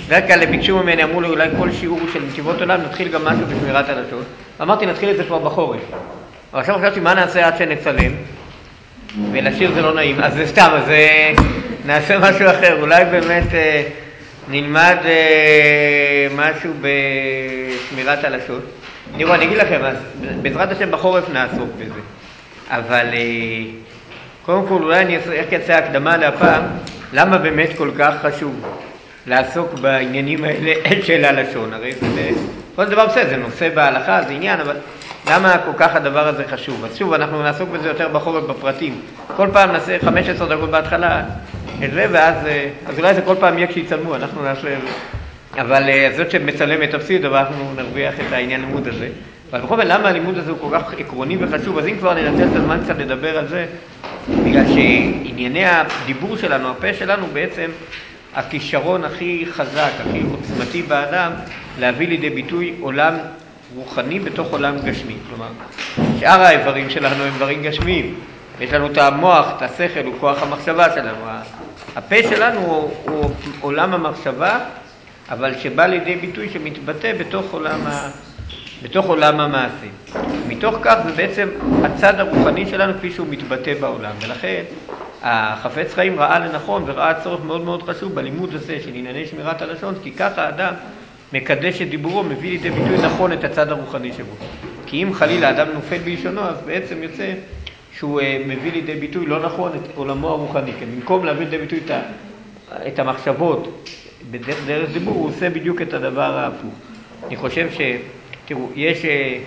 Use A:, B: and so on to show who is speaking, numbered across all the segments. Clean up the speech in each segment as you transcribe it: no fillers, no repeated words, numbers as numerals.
A: בדרך כלל ביקשו ממני, אמרו לי אולי כל שיעור של נתיבות עולם, נתחיל גם משהו בשמירת הלשון. אמרתי, נתחיל את זה כבר בחורף. אבל עכשיו חשבתי, מה נעשה עד שנצלם? ולשיר זה לא נעים. אז זה סתם, אז נעשה משהו אחר. אולי באמת נלמד משהו בשמירת הלשון. תראו, אני אגיד לכם, אז בעזרת השם בחורף נעסוק בזה. אבל קודם כל, אולי אני אעשה הקדמה להפעם, למה באמת כל כך חשוב לעסוק בעניינים האלה של הלשון? הרי זה כל דבר בסדר, זה נושא בהלכה, זה עניין, אבל למה כל כך הדבר הזה חשוב? אז שוב, אנחנו נעסוק בזה יותר בחורף בפרטים. כל פעם נעשה 15 דקות בהתחלה את זה, אז אולי זה כל פעם יהיה כשיצלמו, אנחנו נעשה את זה. אבל זאת שמצלמת תפסיד, אבל אנחנו נרוויח את העניין לימוד הזה. אבל בכל זאת, למה הלימוד הזה הוא כל כך עקרוני וחשוב? אז אם כבר ננצל את הזמן קצת לדבר על זה, בגלל שענייני הדיבור שלנו, הפה שלנו, בעצם הכישרון הכי חזק, הכי עוצמתי באדם, להביא לידי ביטוי עולם רוחני בתוך עולם גשמי. כלומר, שאר האיברים שלנו הם דברים גשמיים. יש לנו את המוח, את השכל, הוא כוח המחשבה שלנו. הפה שלנו הוא עולם המחשבה, אבל שבא לידי ביטוי שמתבטא בתוך עולם המעשה. מתוך כך זה בעצם הצד הרוחני שלנו כפי שהוא מתבטא בעולם. ולכן החפץ חיים ראה לנכון וראה צורך מאוד מאוד חשוב בלימוד הזה של ענייני שמירת הלשון, כי ככה האדם מקדש את דיבורו, מביא לידי ביטוי נכון את הצד הרוחני שבו. כי אם חלילה האדם נופל בלשונו, אז בעצם יוצא שהוא מביא לידי ביטוי לא נכון את עולמו הרוחני. כן? במקום להביא לידי ביטוי את המחשבות בדרך דיבור, הוא עושה בדיוק את הדבר ההפוך. אני חושב תראו, יש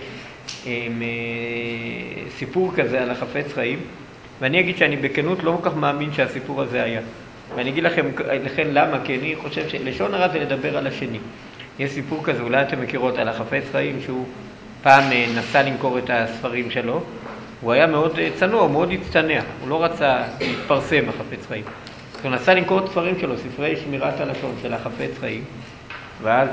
A: סיפור כזה על החפץ חיים, ואני אגיד שאני בכנות לא כל כך מאמין שהסיפור הזה היה. ואני אגיד לכם למה, כי אני חושב שלשון הרע זה לדבר על השני. יש סיפור כזה, אולי אתם מכירות, על החפץ חיים, שהוא פעם נסע למכור את הספרים שלו. הוא היה מאוד צנוע, הוא מאוד הצטנע, הוא לא רצה להתפרסם, החפץ חיים. הוא נסע למכור את הספרים שלו, ספרי שמירת הלשון של החפץ חיים, ואז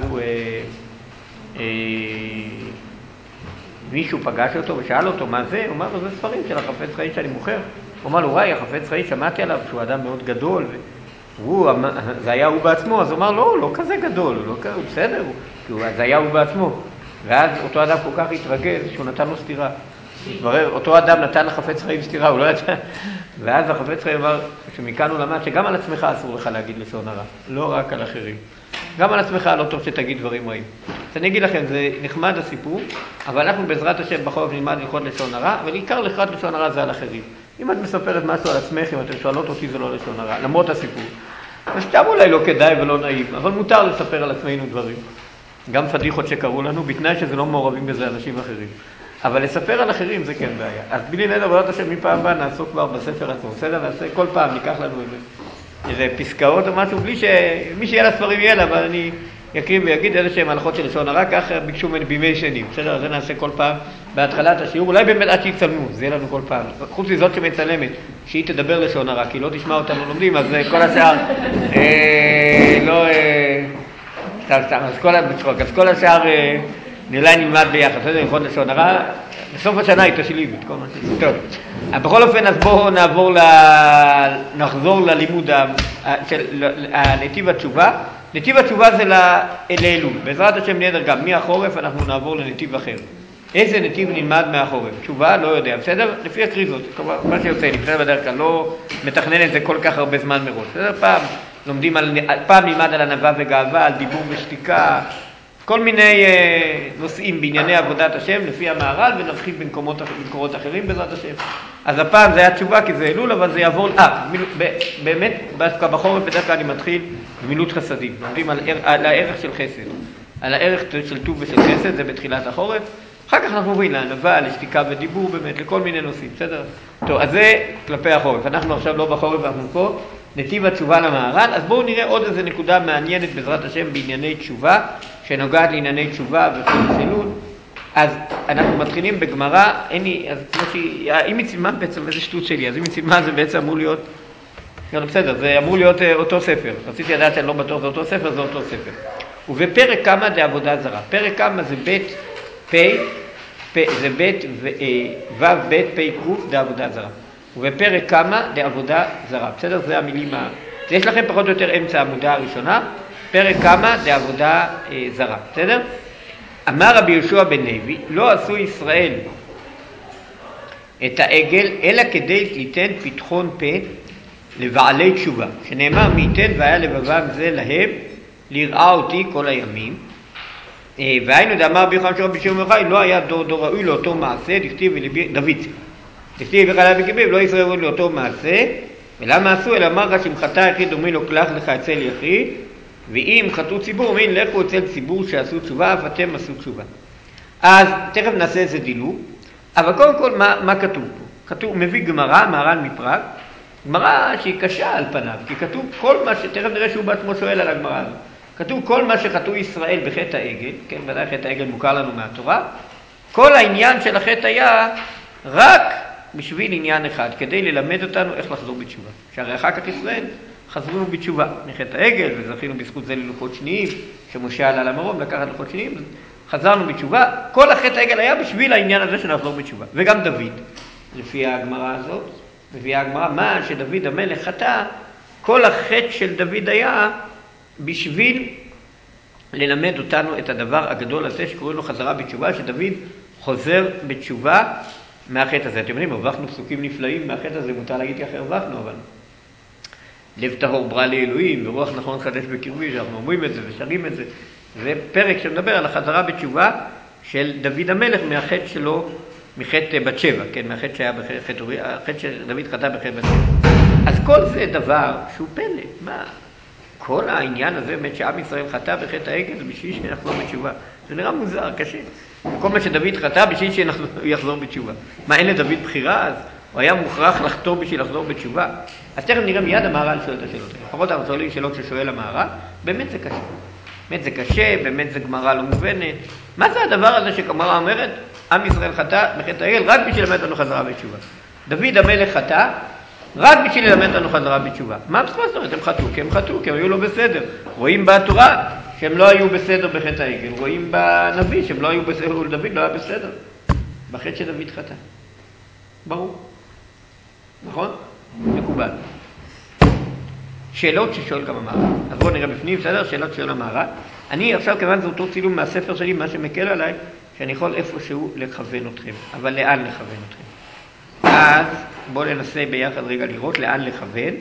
A: מישהו פגש אותו ושאל אותו מה זה, הוא אמר לו, זה ספרים של החפץ חיים שאני מוכר. הוא אמר לו, וואי, החפץ חיים, שמעתי עליו שהוא אדם מאוד גדול, זה היה הוא בעצמו. אז הוא אמר, לא כזה גדול, הוא בסדר, זה היה הוא בעצמו. ואז אותו אדם כל כך התרגז שהוא נתן לו סתירה. אותו אדם נתן לחפץ חיים סתירה, הוא לא ידע. ואז החפץ חיים אמר, שמכאן הוא למד שגם על עצמך אסור לך להגיד לשון הרע, לא רק על אחרים. גם על עצמך לא טוב שתגיד דברים רעים. אז אני אגיד לכם, זה נחמד הסיפור, אבל אנחנו בעזרת השם בחורף נלמד ללכות לשון הרע, אבל עיקר לכת לשון הרע זה על אחרים. אם את מספרת משהו על עצמך, אם אתם שואלות אותי, זה לא לשון הרע, למרות הסיפור. אז סתם אולי לא כדאי ולא נעים, אבל מותר לספר על עצמנו דברים. גם פדיחות שקראו לנו, בתנאי שזה לא מעורבים בזה אנשים אחרים. אבל לספר על אחרים זה כן בעיה. אז בלי נדע, בעזרת השם, מפעם הבאה נעסוק כבר בספר עצמו. בסדר? נעשה כל פעם, ניקח לנו איזה פסקאות או משהו, בלי מי שיהיה לה ספרים יהיה לה, אבל אני יקרים ויגיד איזה שהם הלכות של לשון הרע, ככה ביקשו ממני בימי שנים. בסדר? זה נעשה כל פעם בהתחלת השיעור, אולי באמת עד שיצלמו, זה יהיה לנו כל פעם. חוץ מזאת שמצלמת, שהיא תדבר לשון הרע, כי לא תשמע אותנו לומדים, אז כל השאר, סתם, אז כל השאר אולי נלמד ביחד, בסדר? ללכות לשון הרע, בסוף השנה היא תשלים את כל מה שזה. טוב, בכל אופן, אז בואו נחזור ללימוד של נתיב התשובה. נתיב התשובה זה לאלול. בעזרת השם נדר גם מהחורף אנחנו נעבור לנתיב אחר. איזה נתיב נלמד מהחורף? תשובה? לא יודע, בסדר? לפי הקריזות, מה שיוצא לי, בסדר בדרך כלל, לא מתכנן את זה כל כך הרבה זמן מראש. בסדר? פעם נלמד על ענווה וגאווה, על דיבור ושתיקה, כל מיני נושאים בענייני עבודת השם לפי המהר"ל, ונרחיב במקורות אחרים בעזרת השם. אז הפעם זה היה תשובה כי זה אלול, אבל זה יעבור, באמת בחורף בדרך כלל אני מתחיל במילות חסדים. לומדים על הערך של חסד, על הערך של טוב ושל חסד, זה בתחילת החורף. אחר כך אנחנו עוברים לענווה, לשתיקה ודיבור, באמת לכל מיני נושאים, בסדר? טוב, אז זה כלפי החורף. אנחנו עכשיו לא בחורף, אנחנו פה נתיב התשובה למהר"ל. אז בואו נראה עוד איזה נקודה מעניינת בעזרת השם בענייני תשובה, שנוגעת לענייני תשובה וחודש אלול. אז אנחנו מתחילים בגמרא, אז כמו אם היא צילמה בעצם, איזה שטות שלי, אז אם היא צילמה זה בעצם אמור להיות, בסדר, זה אמור להיות אותו ספר. רציתי לדעת שאני לא בטוח זה אותו ספר, זה אותו ספר. ובפרק כמה דעבודה זרה. פרק כמה זה זה בית ו' בית פ' ק' דעבודה זרה. ובפרק כמה דעבודה זרה. בסדר? זה המילים יש לכם פחות או יותר אמצע העמודה הראשונה. פרק כמה דעבודה זרה, בסדר? אמר רבי יהושע בן לוי, לא עשו ישראל את העגל אלא כדי ליתן פתחון פה לבעלי תשובה, שנאמר מי ייתן והיה לבבם זה להם לראה אותי כל הימים. והיינו דאמר רבי יוחנן רבי שמעון בר יוחאי, לא היה דור ראוי לאותו מעשה, דכתיב דוד דכתיב בחלב וקיביב, לא ישראל ראוי לאותו מעשה. ולמה עשו? אלא אמר שאם חטא יחיד אומרים לו קלח לך אצל יחיד, ואם חטאו ציבור אומרים לכו אצל ציבור שעשו תשובה, אף אתם עשו תשובה. אז תכף נעשה איזה דילוג, אבל קודם כל מה כתוב פה? כתוב, מביא גמרא, מהר"ן מפראג, גמרא שהיא קשה על פניו, כי כתוב כל מה תכף נראה שהוא בעצמו שואל על הגמרא הזאת. כתוב כל מה שחטאו ישראל בחטא העגל, כן, ודאי חטא העגל מוכר לנו מהתורה, כל העניין של החטא היה רק בשביל עניין אחד, כדי ללמד אותנו איך לחזור בתשובה. שהרי אחר כך ישראל חזרו בתשובה מחטא העגל, וזכינו בזכות זה ללוחות שניים, שמשה עלה למרום לקחת לוחות שניים, חזרנו בתשובה. כל החטא העגל היה בשביל העניין הזה שנחזור בתשובה. וגם דוד, לפי הגמרא הזאת, לפי הגמרא, מה שדוד המלך חטא, כל החטא של דוד היה בשביל ללמד אותנו את הדבר הגדול הזה שקוראים לו חזרה בתשובה, שדוד חוזר בתשובה מהחטא הזה. אתם יודעים, הרווחנו פסוקים נפלאים מהחטא הזה, מותר להגיד ככה הרווחנו, אבל לב טהור ברא לאלוהים, ורוח נכון חדש בקרבי, שאנחנו אומרים את זה ושרים את זה. זה פרק שמדבר על החזרה בתשובה של דוד המלך מהחטא שלו, מחטא בת שבע, כן, מהחטא שהיה בחטא, החטא שדוד חטא בחטא בת שבע. אז כל זה דבר שהוא פלא. מה? כל העניין הזה באמת שעם ישראל חטא בחטא העגל זה בשביל שנחזור בתשובה. זה נראה מוזר, קשה. כל מה שדוד חטא בשביל שיחזור בתשובה. מה, אין לדוד בחירה אז? הוא היה מוכרח לחתור בשביל לחזור בתשובה. אז תכף נראה מיד המהר"ל שואל את השאלות. לפחות אנחנו שואלים שאלות ששואל המהר"ל, באמת זה קשה. באמת זה קשה, באמת זה גמרא לא מובנת. מה זה הדבר הזה שגמרא אומרת? עם ישראל חטא בחטא העגל רק בשביל ללמד לנו חזרה בתשובה. דוד המלך חטא רק בשביל ללמד לנו חזרה בתשובה. מה זאת אומרת? הם חטאו, כי הם היו לא בסדר. רואים בתורה שהם לא היו בסדר בחטא העגל. רואים בנביא שהם לא היו בסדר, ודוד לא היה בסדר בחטא שדוד חטא. ברור. נכון? מקובל. שאלות ששואל גם המהר"ל. אז בואו נראה בפנים, בסדר? שאלות שואל המהר"ל. אני עכשיו כיוון זה אותו צילום מהספר שלי, מה שמקל עליי, שאני יכול איפשהו לכוון אתכם. אבל לאן לכוון אתכם? אז בואו ננסה ביחד רגע לראות לאן לכוון.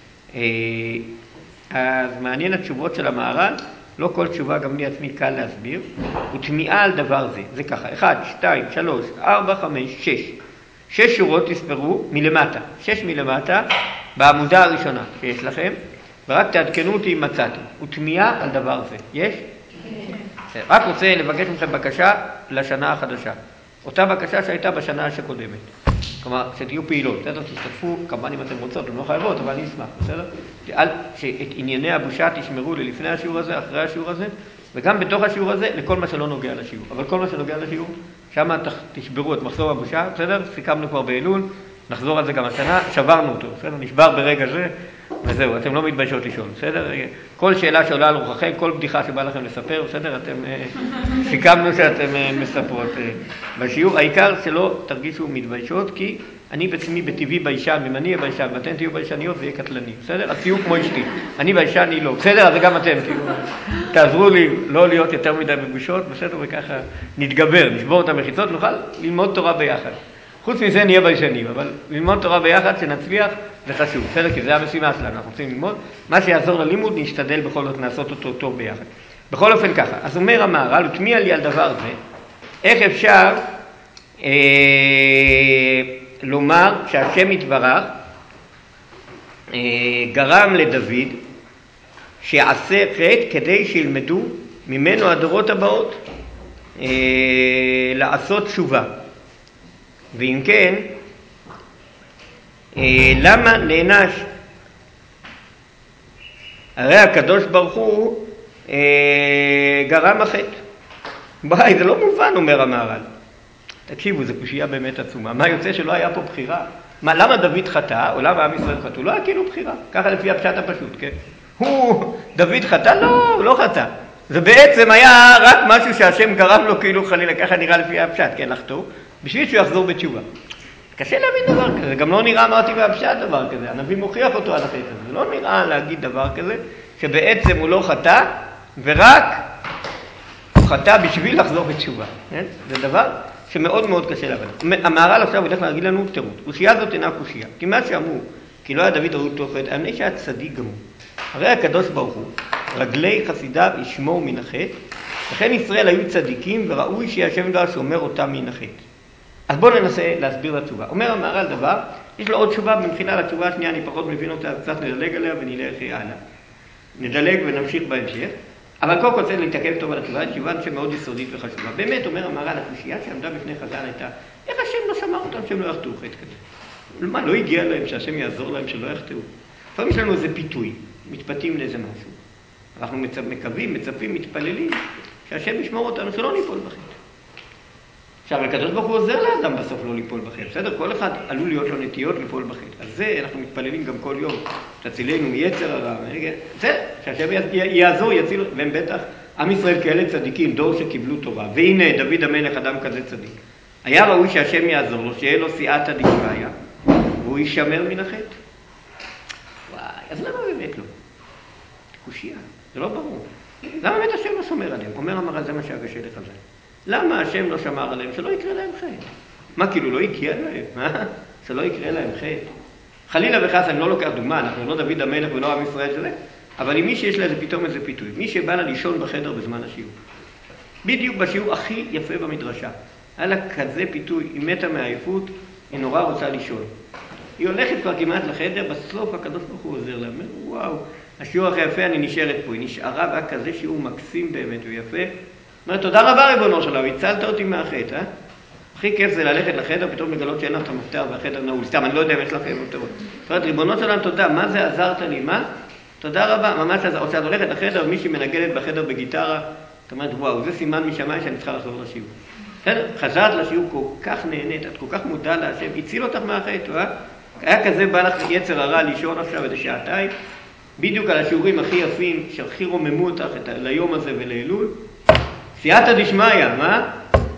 A: אז מעניין התשובות של המהר"ל, לא כל תשובה גם לי עצמי קל להסביר, הוא תמיעה על דבר זה. זה ככה, 1, 2, 3, 4, 5, 6. 6 שורות תספרו מלמטה, 6 מלמטה בעמודה הראשונה שיש לכם, ורק תעדכנו אותי אם מצאתם. הוא תמיעה על דבר זה. יש? כן. רק רוצה לבקש מכם בקשה לשנה החדשה. אותה בקשה שהייתה בשנה שקודמת. כלומר, שתהיו פעילות, בסדר? תשתתפו, כמובן אם אתם רוצות, אתם לא חייבות, אבל אני אשמח, בסדר? שאת ענייני הבושה תשמרו ללפני השיעור הזה, אחרי השיעור הזה, וגם בתוך השיעור הזה, לכל מה שלא נוגע לשיעור. אבל כל מה שנוגע לשיעור, שם תשברו את מחזור הבושה, בסדר? סיכמנו כבר באלול, נחזור על זה גם השנה, שברנו אותו, בסדר? נשבר ברגע זה, וזהו, אתם לא מתביישות לשאול, בסדר? כל שאלה שעולה על רוחכם, כל בדיחה שבא לכם לספר, בסדר? אתם סיכמנו שאתם מספרות בשיעור. העיקר שלא תרגישו מתביישות, כי אני בעצמי בטבעי ביישן, אם אני אהיה ביישן ואתם תהיו ביישניות, זה יהיה קטלני, בסדר? אז תהיו כמו אשתי, אני ביישן, היא לא, בסדר? אז גם אתם תעזרו לי לא להיות יותר מדי מבושות, בסדר? וככה נתגבר, נשבור את המחיצות, נוכל ללמוד תורה ביחד. חוץ מזה נהיה ביישנים, אבל ללמוד תורה ביחד שנצליח זה חשוב, בסדר? כי זה המשימה שלנו, אנחנו רוצים ללמוד. מה שיעזור ללימוד נשתדל בכל זאת לעשות אותו טוב ביחד. בכל אופן ככה, אז אומר המהר"ל, הוא תמיע לי על דבר זה, איך אפשר לומר שהשם יתברך גרם לדוד שיעשה חטא כדי שילמדו ממנו הדורות הבאות לעשות תשובה. ואם כן, למה נענש? הרי הקדוש ברוך הוא גרם החטא. ביי, זה לא מובן, אומר המהר"ל. תקשיבו, זו קושייה באמת עצומה. מה יוצא שלא היה פה בחירה? מה, למה דוד חטא, או למה עם ישראל חטא? לא היה כאילו בחירה. ככה לפי הפשט הפשוט, כן? דוד חטא? לא, הוא לא חטא. זה בעצם היה רק משהו שהשם גרם לו כאילו חלילה, ככה נראה לפי הפשט, כן, לחטוא, בשביל שהוא יחזור בתשובה. קשה להבין דבר כזה, גם לא נראה, אמרתי בהפשט דבר כזה, הנביא מוכיח אותו על החטא הזה, זה לא נראה להגיד דבר כזה, שבעצם הוא לא חטא, ורק הוא חטא בשביל לחזור בתשובה. זה דבר שמאוד מאוד קשה להבין. המהר"ל עכשיו הולך להגיד לנו תירוץ. קושייה זאת אינה קושייה. כי מה שאמרו, כי לא היה דוד ראוי תופת, אני שהיה צדיק גמור. הרי הקדוש ברוך הוא, רגלי חסידיו ישמור מן החטא, לכן ישראל היו צדיקים וראוי שהשם דבר שומר אותם מן החטא. אז בואו ננסה להסביר את התשובה. אומר המהר"ל דבר, יש לו עוד תשובה, במחילה לתשובה השנייה אני פחות מבין אותה, קצת נדלג עליה ונלך הלאה. נדלג ונמשיך בהמשך. אבל קודם כל צריך להתעכב טוב על התשובה, תשובה שמאוד יסודית וחשובה. באמת אומר המהר"ל, הקושייה שעמדה בפני חז"ל הייתה, איך השם לא שמר אותם שהם לא יחטאו חטא כזה? מה, לא הגיע להם שהשם יעזור להם שלא יחטאו? לפעמים יש לנו איזה פיתוי, מתפתים לאיזה משהו. אנחנו מקווים, מצפים, מתפללים, שהשם ישמור אותנו שלא ניפול בחטא. עכשיו, הקדוש ברוך הוא עוזר לאדם בסוף לא ליפול בחטא. בסדר? כל אחד עלול להיות לו נטיות ליפול בחטא. אז זה אנחנו מתפללים גם כל יום. תצילנו מיצר הרע. זה, שהשם יעזור, יציל, והם בטח, עם ישראל כאלה צדיקים, דור שקיבלו תורה. והנה, דוד המלך, אדם כזה צדיק. היה ראוי שהשם יעזור לו, שיהיה לו סייעתא דשמיא, והוא יישמר מן החטא. וואי, אז למה באמת לא? קושייה, זה לא ברור. למה באמת השם לא שומר עליהם? אומר המהר"ל, זה מה שהיה קשה לחז"ל. למה השם לא שמר עליהם? שלא יקרה להם חטא. מה, כאילו לא הגיע להם? שלא יקרה להם חטא. חלילה וחס, אני לא לוקח דוגמה, אנחנו לא דוד המלך ולא עם ישראל שזה, אבל עם מי שיש לה פתאום איזה פיתוי, מי שבא לה לישון בחדר בזמן השיעור. בדיוק בשיעור הכי יפה במדרשה. היה לה כזה פיתוי, היא מתה מעייפות, היא נורא רוצה לישון. היא הולכת כבר כמעט לחדר, בסוף הקדוש ברוך הוא עוזר לה. וואו, השיעור הכי יפה, אני נשארת פה. היא נשארה, והיה כזה שיעור מקסים באמת ויפה. אומרת, תודה רבה ריבונו שלנו, הצלת אותי מהחטא, אה? הכי כיף זה ללכת לחדר, פתאום לגלות שאין לך את המפתח והחדר נעול. סתם, אני לא יודע אם יש לכם מפתחות. זאת אומרת, ריבונו שלנו, תודה, מה זה עזרת לי, מה? תודה רבה, ממש עזר. או שאת הולכת לחדר, מישהי מנגנת בחדר בגיטרה, זאת אומרת, וואו, זה סימן משמיים שאני צריכה לחזור לשיעור. בסדר? חזרת לשיעור כל כך נהנית, את כל כך מודע להשם, הציל אותך מהחטא, אה? היה כזה בא לך יצר הרע לישון עכשיו איזה שעתיים, בדיוק על השיעורים הכי יפים, שהכי רוממו אותך ליום הזה ולאלול. סייעתא דשמיא, מה?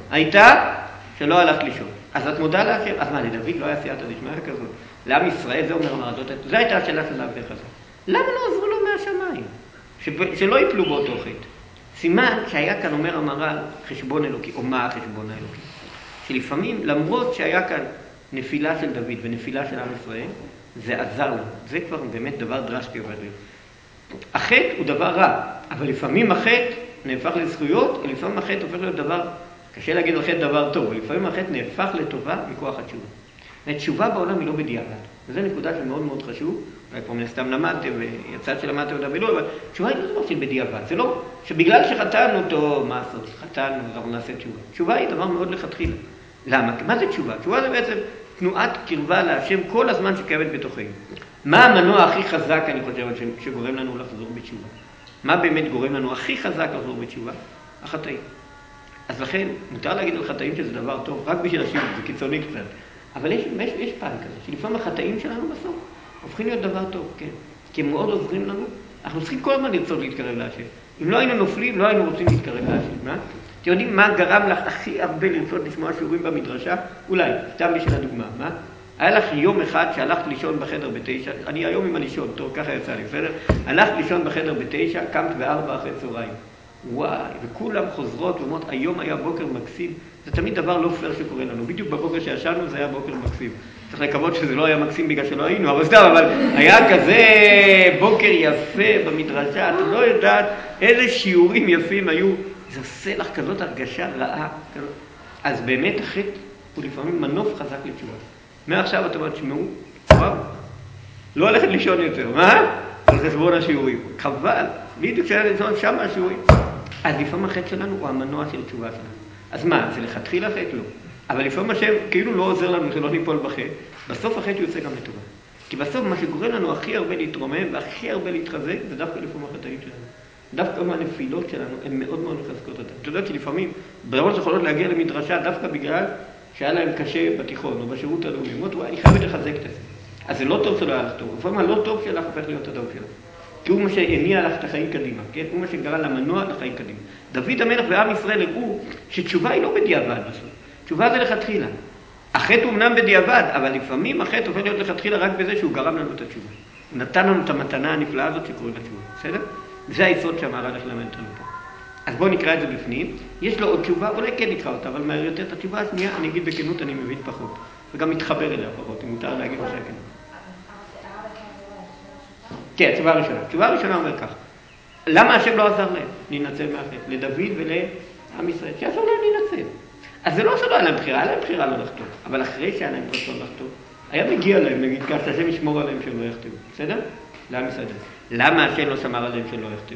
A: הייתה שלא הלכת לישון. אז את מודע להשם? אז מה, לדוד לא היה סייעתא דשמיא כזאת? לעם ישראל, זה אומר המהר"ל, זו הייתה השאלה של דוד חז"ל. למה לא עזרו לו מהשמיים? שלא ייפלו באותו חטא. סימן שהיה כאן, אומר המהר"ל, חשבון אלוקי, או מה החשבון האלוקי? שלפעמים, למרות שהיה כאן נפילה של דוד ונפילה של עם ישראל, זה עזר לנו. זה כבר באמת דבר דרסטי עובד להיות. החטא הוא דבר רע, אבל לפעמים החטא נהפך לזכויות, ולפעמים החטא הופך להיות דבר, קשה להגיד על חטא דבר טוב, ולפעמים החטא נהפך לטובה מכוח התשובה. התשובה בעולם היא לא בדיעבד, וזו נקודה שמאוד מאוד חשוב, אולי פה מן הסתם למדתם, ויצאת שלמדתם אותה ולא, אבל תשובה היא לא דבר של בדיעבד, זה לא שבגלל שחטאנו אותו, מה לעשות, חטאנו, אנחנו נעשה תשובה. תשובה היא דבר מאוד לכתחילה. למה? מה זה תשובה? תשובה זה בעצם תנועת קרבה להשם כל הזמן שקיימת בתוכנו. מה המנוע הכי חזק, אני חושב, שגורם לנו לחזור בתשובה? מה באמת גורם לנו הכי חזק לחזור בתשובה? החטאים. אז לכן, מותר להגיד על חטאים שזה דבר טוב, רק בשביל השיעור, זה קיצוני קצת. אבל יש פן כזה, שלפעמים החטאים שלנו בסוף הופכים להיות דבר טוב, כן. כי הם מאוד עוזרים לנו, אנחנו צריכים כל הזמן לרצות להתקרב להשם. אם לא היינו נופלים, לא היינו רוצים להתקרב להשם, מה? אתם יודעים מה גרם לך הכי הרבה לרצות לשמוע שיעורים במדרשה? אולי, סתם בשביל הדוגמה, מה? היה לך יום אחד שהלכת לישון בחדר ב9, אני היום עם הלישון, טוב, ככה יצא לי, בסדר? הלכת לישון בחדר ב9, קמת ב4 אחרי צהריים. וואי, וכולם חוזרות ואומרות, היום היה בוקר מקסים. זה תמיד דבר לא פייר שקורה לנו. בדיוק בבוקר שישנו זה היה בוקר מקסים. צריך לקוות שזה לא היה מקסים בגלל שלא היינו, אבל סתם, אבל היה כזה בוקר יפה במדרשה, את לא יודעת איזה שיעורים יפים היו. זה עושה לך כזאת הרגשה רעה. אז באמת החטא הוא לפעמים מנוף חזק לתשובה. מעכשיו אתה אומרת, שמעו, וואו, לא הולכת לישון יותר, מה? על חשבון השיעורים. חבל, בדיוק שהיה לישון שם השיעורים. אז לפעמים החטא שלנו הוא המנוע של תשובה שלנו. אז מה, זה לכתחילה חטא? לא. אבל לפעמים השם כאילו לא עוזר לנו שלא ניפול בחטא, בסוף החטא יוצא גם לטובה. כי בסוף מה שגורם לנו הכי הרבה להתרומם והכי הרבה להתחזק, זה דווקא לפעמים החטאים שלנו. דווקא מהנפילות שלנו הן מאוד מאוד מחזקות אותן. אתה יודע שלפעמים בנות יכולות להגיע למדרשה דווקא בגלל שהיה להם קשה בתיכון או בשירות הלאומי. אומרות, וואי, אני חייבת לחזק את זה. אז זה לא טוב שלא היה לך טוב. לפעמים הלא טוב שלך הופך להיות הטוב שלך. כי הוא מה שהניע לך את החיים קדימה, כן? הוא מה שגרם למנוע לחיים קדימה. דוד המלך ועם ישראל הראו שתשובה היא לא בדיעבד בסוף. תשובה זה לכתחילה. החטא הוא אמנם בדיעבד, אבל לפעמים החטא הופך להיות לכתחילה רק בזה שהוא גרם לנו את התשובה. הוא נתן לנו את המתנה הנפלאה הזאת שקוראים לתשובה. בסדר? וזה היסוד שהמהר"ל הולך ללמד אותנו פה. אז בואו נקרא את זה בפנים. יש לו עוד תשובה, אולי כן נקרא אותה, אבל מהר יותר את התשובה השנייה, אני אגיד בכנות, אני מבין פחות. וגם מתחבר אליה פחות, אם מותר להגיד מה שהכנות. כן, התשובה הראשונה. התשובה הראשונה אומר כך. למה השם לא עזר להם להינצל מהחטא? לדוד ולעם ישראל. שעזר להם להינצל. אז זה לא שלא היה להם בחירה, היה להם בחירה לא לחטוא. אבל אחרי שהיה להם רצון לחטוא, היה מגיע להם, נגיד כך, שהשם ישמור עליהם שהם לא יחטאו. בסדר? לעם ישראל. למה השם לא שמר עליהם שלא יחטאו?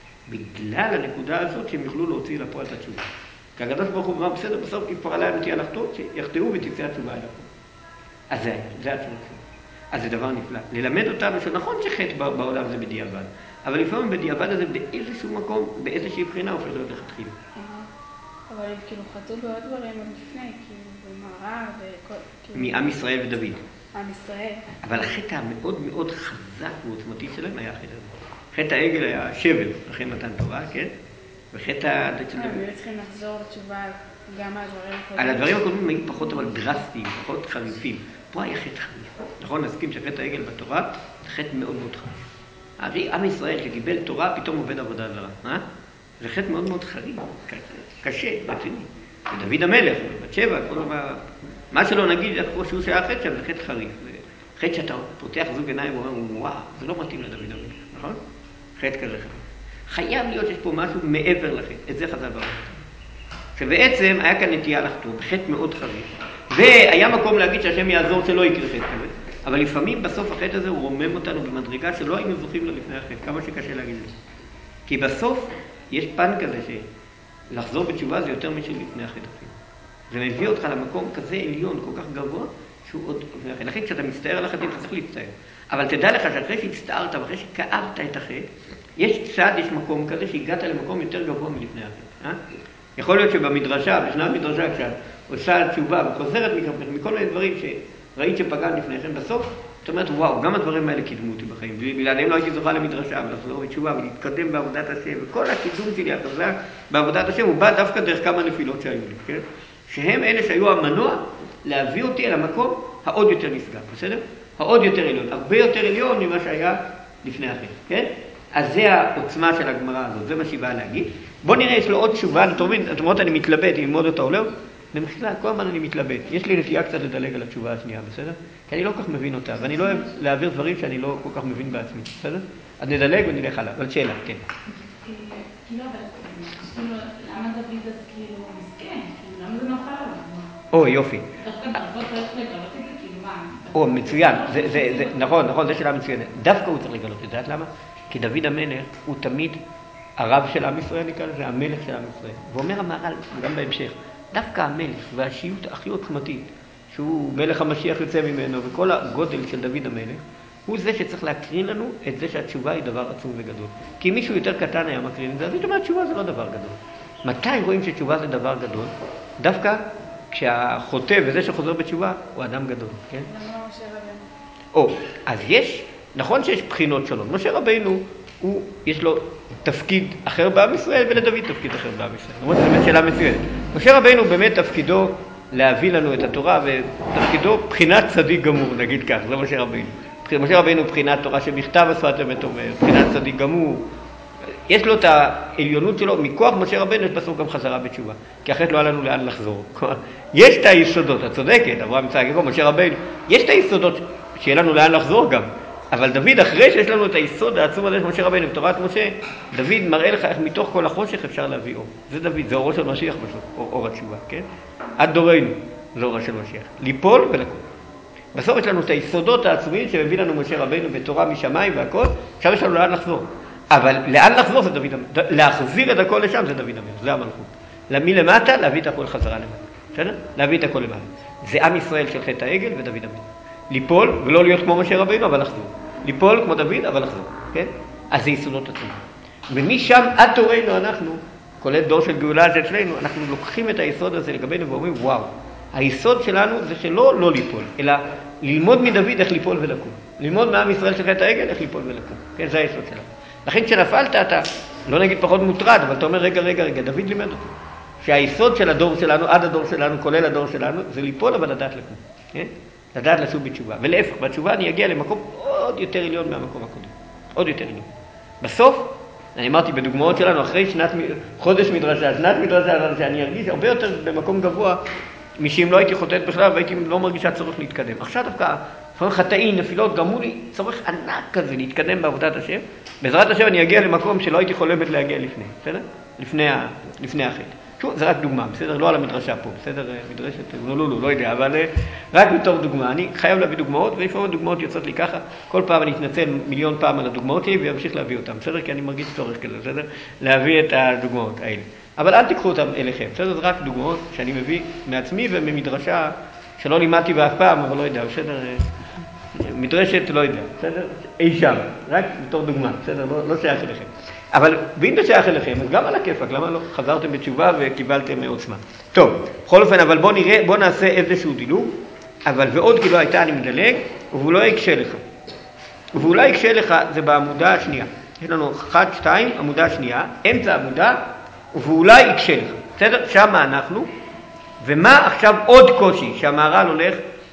A: בגלל הנקודה הזאת שהם יוכלו להוציא לפועל את התשובה. כי הקדוש ברוך הוא אמר, בסדר, בסוף אם כבר עליהם תהיה לחטוא, שיחטאו ותצא התשובה אל הפועל. אז זה התשובה. אז זה דבר נפלא. ללמד אותם, שנכון שחטא בעולם זה בדיעבד, אבל לפעמים בדיעבד הזה באיזשהו מקום, באיזושהי בחינה, הופך להיות לכתחילה.
B: אבל הם כאילו חטאו בעוד דברים עוד לפני, כאילו במראה וכל...
A: מעם ישראל ודוד.
B: עם ישראל.
A: אבל החטא המאוד מאוד חזק ועוצמתי שלהם היה החטא הזה. חטא העגל היה שבר, אחרי מתן תורה, כן? וחטא הדת של דוד.
B: הם צריכים לחזור לתשובה גם על הדברים הקודמים.
A: על הדברים הקודמים היו פחות אבל דרסטיים, פחות חריפים. פה היה חטא חריף. נכון, נסכים שחטא העגל בתורה זה חטא מאוד מאוד חריף. עם ישראל שקיבל תורה פתאום עובד עבודה זרה. זה חטא מאוד מאוד חריף, קשה, רציני. ודוד המלך, בת שבע, מה שלא נגיד, כמו שהוא שהיה חטא שם, זה חטא חריף. חטא שאתה פותח זוג עיניים ואומר, וואו, זה לא מתאים לדוד המלך, נכון? חטא כזה חריף. חייב להיות שיש פה משהו מעבר לחטא, את זה חז"ל ברוך. שבעצם היה כאן נטייה לחטוא, בחטא מאוד חריף. והיה מקום להגיד שהשם יעזור שלא יקרה חטא כזה. אבל לפעמים בסוף החטא הזה הוא רומם אותנו במדרגה שלא היינו זוכים לו לפני החטא, כמה שקשה להגיד את זה. כי בסוף יש פן כזה שלחזור בתשובה זה יותר משל לפני החטא אפילו. זה מביא אותך למקום כזה עליון, כל כך גבוה, שהוא עוד... לכן כשאתה מצטער על החטאים, אתה צריך להצטער. אבל תדע לך שאחרי שהצטערת ואחרי שכאבת את החטא, יש צד, יש מקום כזה שהגעת למקום יותר גבוה מלפני החטא. יכול להיות שבמדרשה, בשנה המדרשה, כשאת עושה תשובה וחוזרת מכל מיני דברים שראית שפגעת לפני כן, בסוף, זאת אומרת, וואו, גם הדברים האלה קידמו אותי בחיים. בלעדיהם לא הייתי זוכה למדרשה, ולחזור בתשובה, ולהתקדם בעבודת השם, וכל הקידום שלי החזק בעבודת השם, הוא בא דווקא דרך כמה נפילות שהיו לי, כן? שהם אלה שהיו המנוע להביא אותי אל המקום העוד יותר נשגב, בסדר? העוד יותר עליון, הרבה יותר עליון ממה שהיה לפני החטא, כן? אז זה העוצמה של הגמרא הזאת, זה מה שהיא באה להגיד. בוא נראה, יש לו עוד תשובה, אתם אומרות, אני מתלבט, אם ללמוד אותה או לא. במחילה, כל הזמן אני מתלבט. יש לי נטייה קצת לדלג על התשובה השנייה, בסדר? כי אני לא כל כך מבין אותה, ואני לא אוהב להעביר דברים שאני לא כל כך מבין בעצמי, בסדר? אז נדלג ונלך הלאה. אבל שאלה, כן.
C: כאילו, אבל למה דוד אז כאילו מסכן? למה זה נופל עליו?
A: או, יופי.
C: דווקא ברכות צריך לגלות את זה, כאילו מה?
A: או, מצוין. נכון, זה שאלה מצוינת. דווקא הוא צריך לגלות, יודעת למה? כי דוד המלך הוא תמיד הרב של עם ישראל, נקרא לזה, המלך של עם ישראל. ואומר המהר"ל, גם בהמשך, דווקא המלך והשיעות הכי עוצמתית, שהוא מלך המשיח יוצא ממנו, וכל הגודל של דוד המלך, הוא זה שצריך להקרין לנו את זה שהתשובה היא דבר עצום וגדול. כי אם מישהו יותר קטן היה מקרין את זה, אז זאת אומרת, תשובה זה לא דבר גדול. מתי רואים שתשובה זה דבר גדול? דווקא כשהחוטא וזה שחוזר בתשובה הוא אדם גדול, כן?
B: למה משה רבנו?
A: אז יש, נכון שיש בחינות שונות. משה רבנו, יש לו תפקיד אחר בעם ישראל, ולדוד תפקיד אחר בעם ישראל. זאת אומרת, זו באמת שאלה מצוינת. משה רבנו באמת תפקידו להביא לנו את התורה, ותפקידו בחינת צדיק גמור, נגיד כך, זה משה רבנו. משה רבנו בחינת תורה שבכתב השפת אמת אומר, בחינת צדיק גמור. יש לו את העליונות שלו, מכוח משה רבנו יש בסוף גם חזרה בתשובה, כי אחרת לא היה לנו לאן לחזור. יש את היסודות, את צודקת, אברהם יצחק יעקב, משה רבנו, יש את היסודות שיהיה לנו לאן לחזור גם. אבל דוד, אחרי שיש לנו את היסוד העצום הזה של משה רבנו בתורת משה, דוד מראה לך איך מתוך כל החושך אפשר להביא אור. זה דוד, זה אורו של משיח בסוף, אור התשובה, כן? עד דורנו, זה אורו של משיח. ליפול ולקום. בסוף יש לנו את היסודות העצומים שהביא לנו משה רבנו בתורה משמיים והכל, עכשיו יש לנו לאן לחזור. אבל לאן לחזור זה דוד המלך. להחזיר את הכל לשם זה דוד המלך, זה המלכות. מלמטה להביא את הכל חזרה למטה. בסדר? להביא את הכל למעלה. זה עם ישראל של חטא העגל ודוד המלך. ליפול ולא להיות כמו משה רבנו, אבל לחזור. ליפול כמו דוד, אבל לחזור. כן? אז זה יסודות עצמם. ומשם עד תורנו אנחנו, כולל דור של גאולה זה אצלנו, אנחנו לוקחים את היסוד הזה לגבינו ואומרים, וואו, היסוד שלנו זה שלא לא ליפול, אלא ללמוד מדוד איך ליפול ולקום. ללמוד מעם ישראל של חטא העגל איך ליפול ולקום. כן, זה היסוד שלנו. לכן כשנפלת אתה, לא נגיד פחות מוטרד, אבל אתה אומר, רגע, דוד לימד אותי. שהיסוד של הדור שלנו, עד הדור שלנו, כולל הדור שלנו, זה ליפול אבל לדעת לקום. כן? לדעת לשוב בתשובה. ולהפך, בתשובה אני אגיע למקום עוד יותר עליון מהמקום הקודם. עוד יותר עליון. בסוף, אני אמרתי בדוגמאות שלנו, אחרי חודש מדרשה, שנת מדרשה, שאני ארגיש הרבה יותר במקום גבוה, משאם לא הייתי חוטאת בכלל והייתי לא מרגישה צורך להתקדם. עכשיו דווקא, לפעמים חטאים, נפילות, גרמו לי צורך ענק כזה להתקדם בעבודת השם. בעזרת השם אני אגיע למקום שלא הייתי חולמת להגיע לפני, בסדר? לפני החטא. שוב, זה רק דוגמה, בסדר? לא על המדרשה פה, בסדר? מדרשת, לא יודע, אבל רק בתור דוגמה. אני חייב להביא דוגמאות, ולפעמים הדוגמאות יוצאות לי ככה. כל פעם אני אתנצל מיליון פעם על הדוגמאות שלי, ואמשיך להביא אותם, בסדר? כי אני מרגיש צורך כזה, בסדר? להביא את הדוגמאות האלה. אבל אל תיקחו אותם אליכם, בסדר? זה רק דוגמאות שאני מביא מעצמי וממדרשה שלא לימדתי באף פעם, אבל לא יודע, בסדר? מדרשת, לא יודע, בסדר? אי שם, רק בתור דוגמה, בסדר? לא שייך אליכם. אבל ואם זה שייך אליכם, אז גם על הכיפק, למה לא חזרתם בתשובה וקיבלתם עוצמה? טוב, בכל אופן, אבל בוא נעשה איזשהו דילוג, אבל ועוד כאילו הייתה אני מדלג, ואולי יקשה לך. ואולי יקשה לך זה בעמודה השנייה. יש לנו 1, 2, עמודה השנייה, אמצע עמודה, ואולי יקשה לך. בסדר? שמה אנחנו, ומה עכשיו עוד קושי שהמהר"ל הולך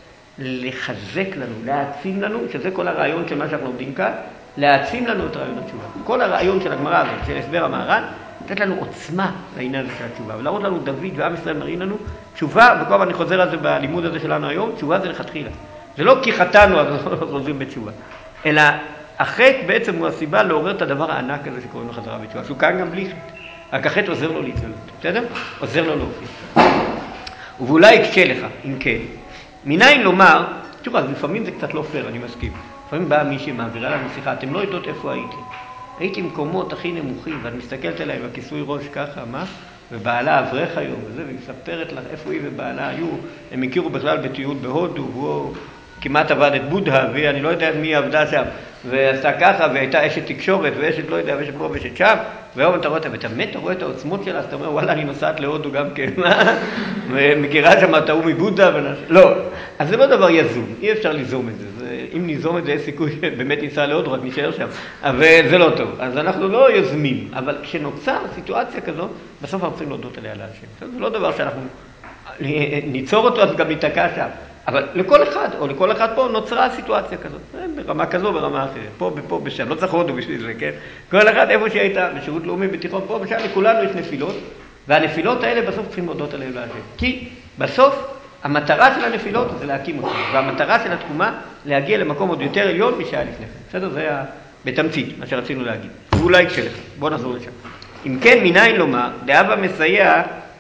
A: לחזק לנו, להעצים לנו, שזה כל הרעיון של מה שאנחנו לומדים כאן, להעצים לנו את רעיון התשובה. כל הרעיון של הגמרא הזאת, של הסבר המהר"ל, לתת לנו עוצמה לעניין הזה של התשובה, ולהראות לנו דוד ועם ישראל מראים לנו תשובה, וכל אני חוזר על זה בלימוד הזה שלנו היום, תשובה זה לכתחילה. זה לא כי חטאנו אז חוזרים בתשובה, אלא החטא בעצם הוא הסיבה לעורר את הדבר הענק הזה שקוראים לו חזרה בתשובה, שהוא כאן גם בלי חטא. רק החטא עוזר לו להתגלות, בסדר? עוזר לו להופיע. ואולי יקשה לך, אם כן. מניין לומר, תראו, אז לפעמים זה קצת לא פייר, אני מסכים. לפעמים באה מישהי מעבירה לנו שיחה, אתם לא יודעות איפה הייתי. הייתי במקומות הכי נמוכים, ואת מסתכלת עליי בכיסוי ראש ככה, מה? ובעלה אברך היום, וזה, והיא מספרת לך איפה היא ובעלה היו. הם הכירו בכלל בטיול בהודו, והוא כמעט עבד את בודה, ואני לא יודע מי עבדה שם, ועשתה ככה, והייתה אשת תקשורת, ואשת לא יודע, ואשת פה ואשת שם, והיום אתה רואה, אתה רואה את העוצמות שלה, אז אתה אומר, וואלה, אני נוסעת להודו גם כן, ומכירה שם את ההוא מבודה, לא. אז זה לא דבר יזום, אי אפשר ליזום את זה. אם ניזום את זה, יש סיכוי שבאמת ניסע להודו, רק נשאר שם, אבל זה לא טוב. אז אנחנו לא יוזמים, אבל כשנוצר סיטואציה כזו, בסוף אנחנו צריכים להודות עליה להשם. זה לא דבר שאנחנו ניצור אותו, אז גם ניתקע שם. אבל לכל אחד, או לכל אחד פה, נוצרה סיטואציה כזאת. ברמה כזו, ברמה אחרת. פה, בשם. לא צריך הודו בשביל זה, כן? כל אחד איפה שהייתה, בשירות לאומי, בתיכון, פה, בשם, לכולנו יש נפילות, והנפילות האלה בסוף צריכים להודות עליהם להשם. כי בסוף, המטרה של הנפילות זה להקים אותם, והמטרה של התקומה להגיע למקום עוד יותר עליון משהיה לפני כן. בסדר? זה היה בתמצית, מה שרצינו להגיד. ואולי יקשה לך. בוא נחזור לשם. אם כן, מניין לומר, דאבא מסייע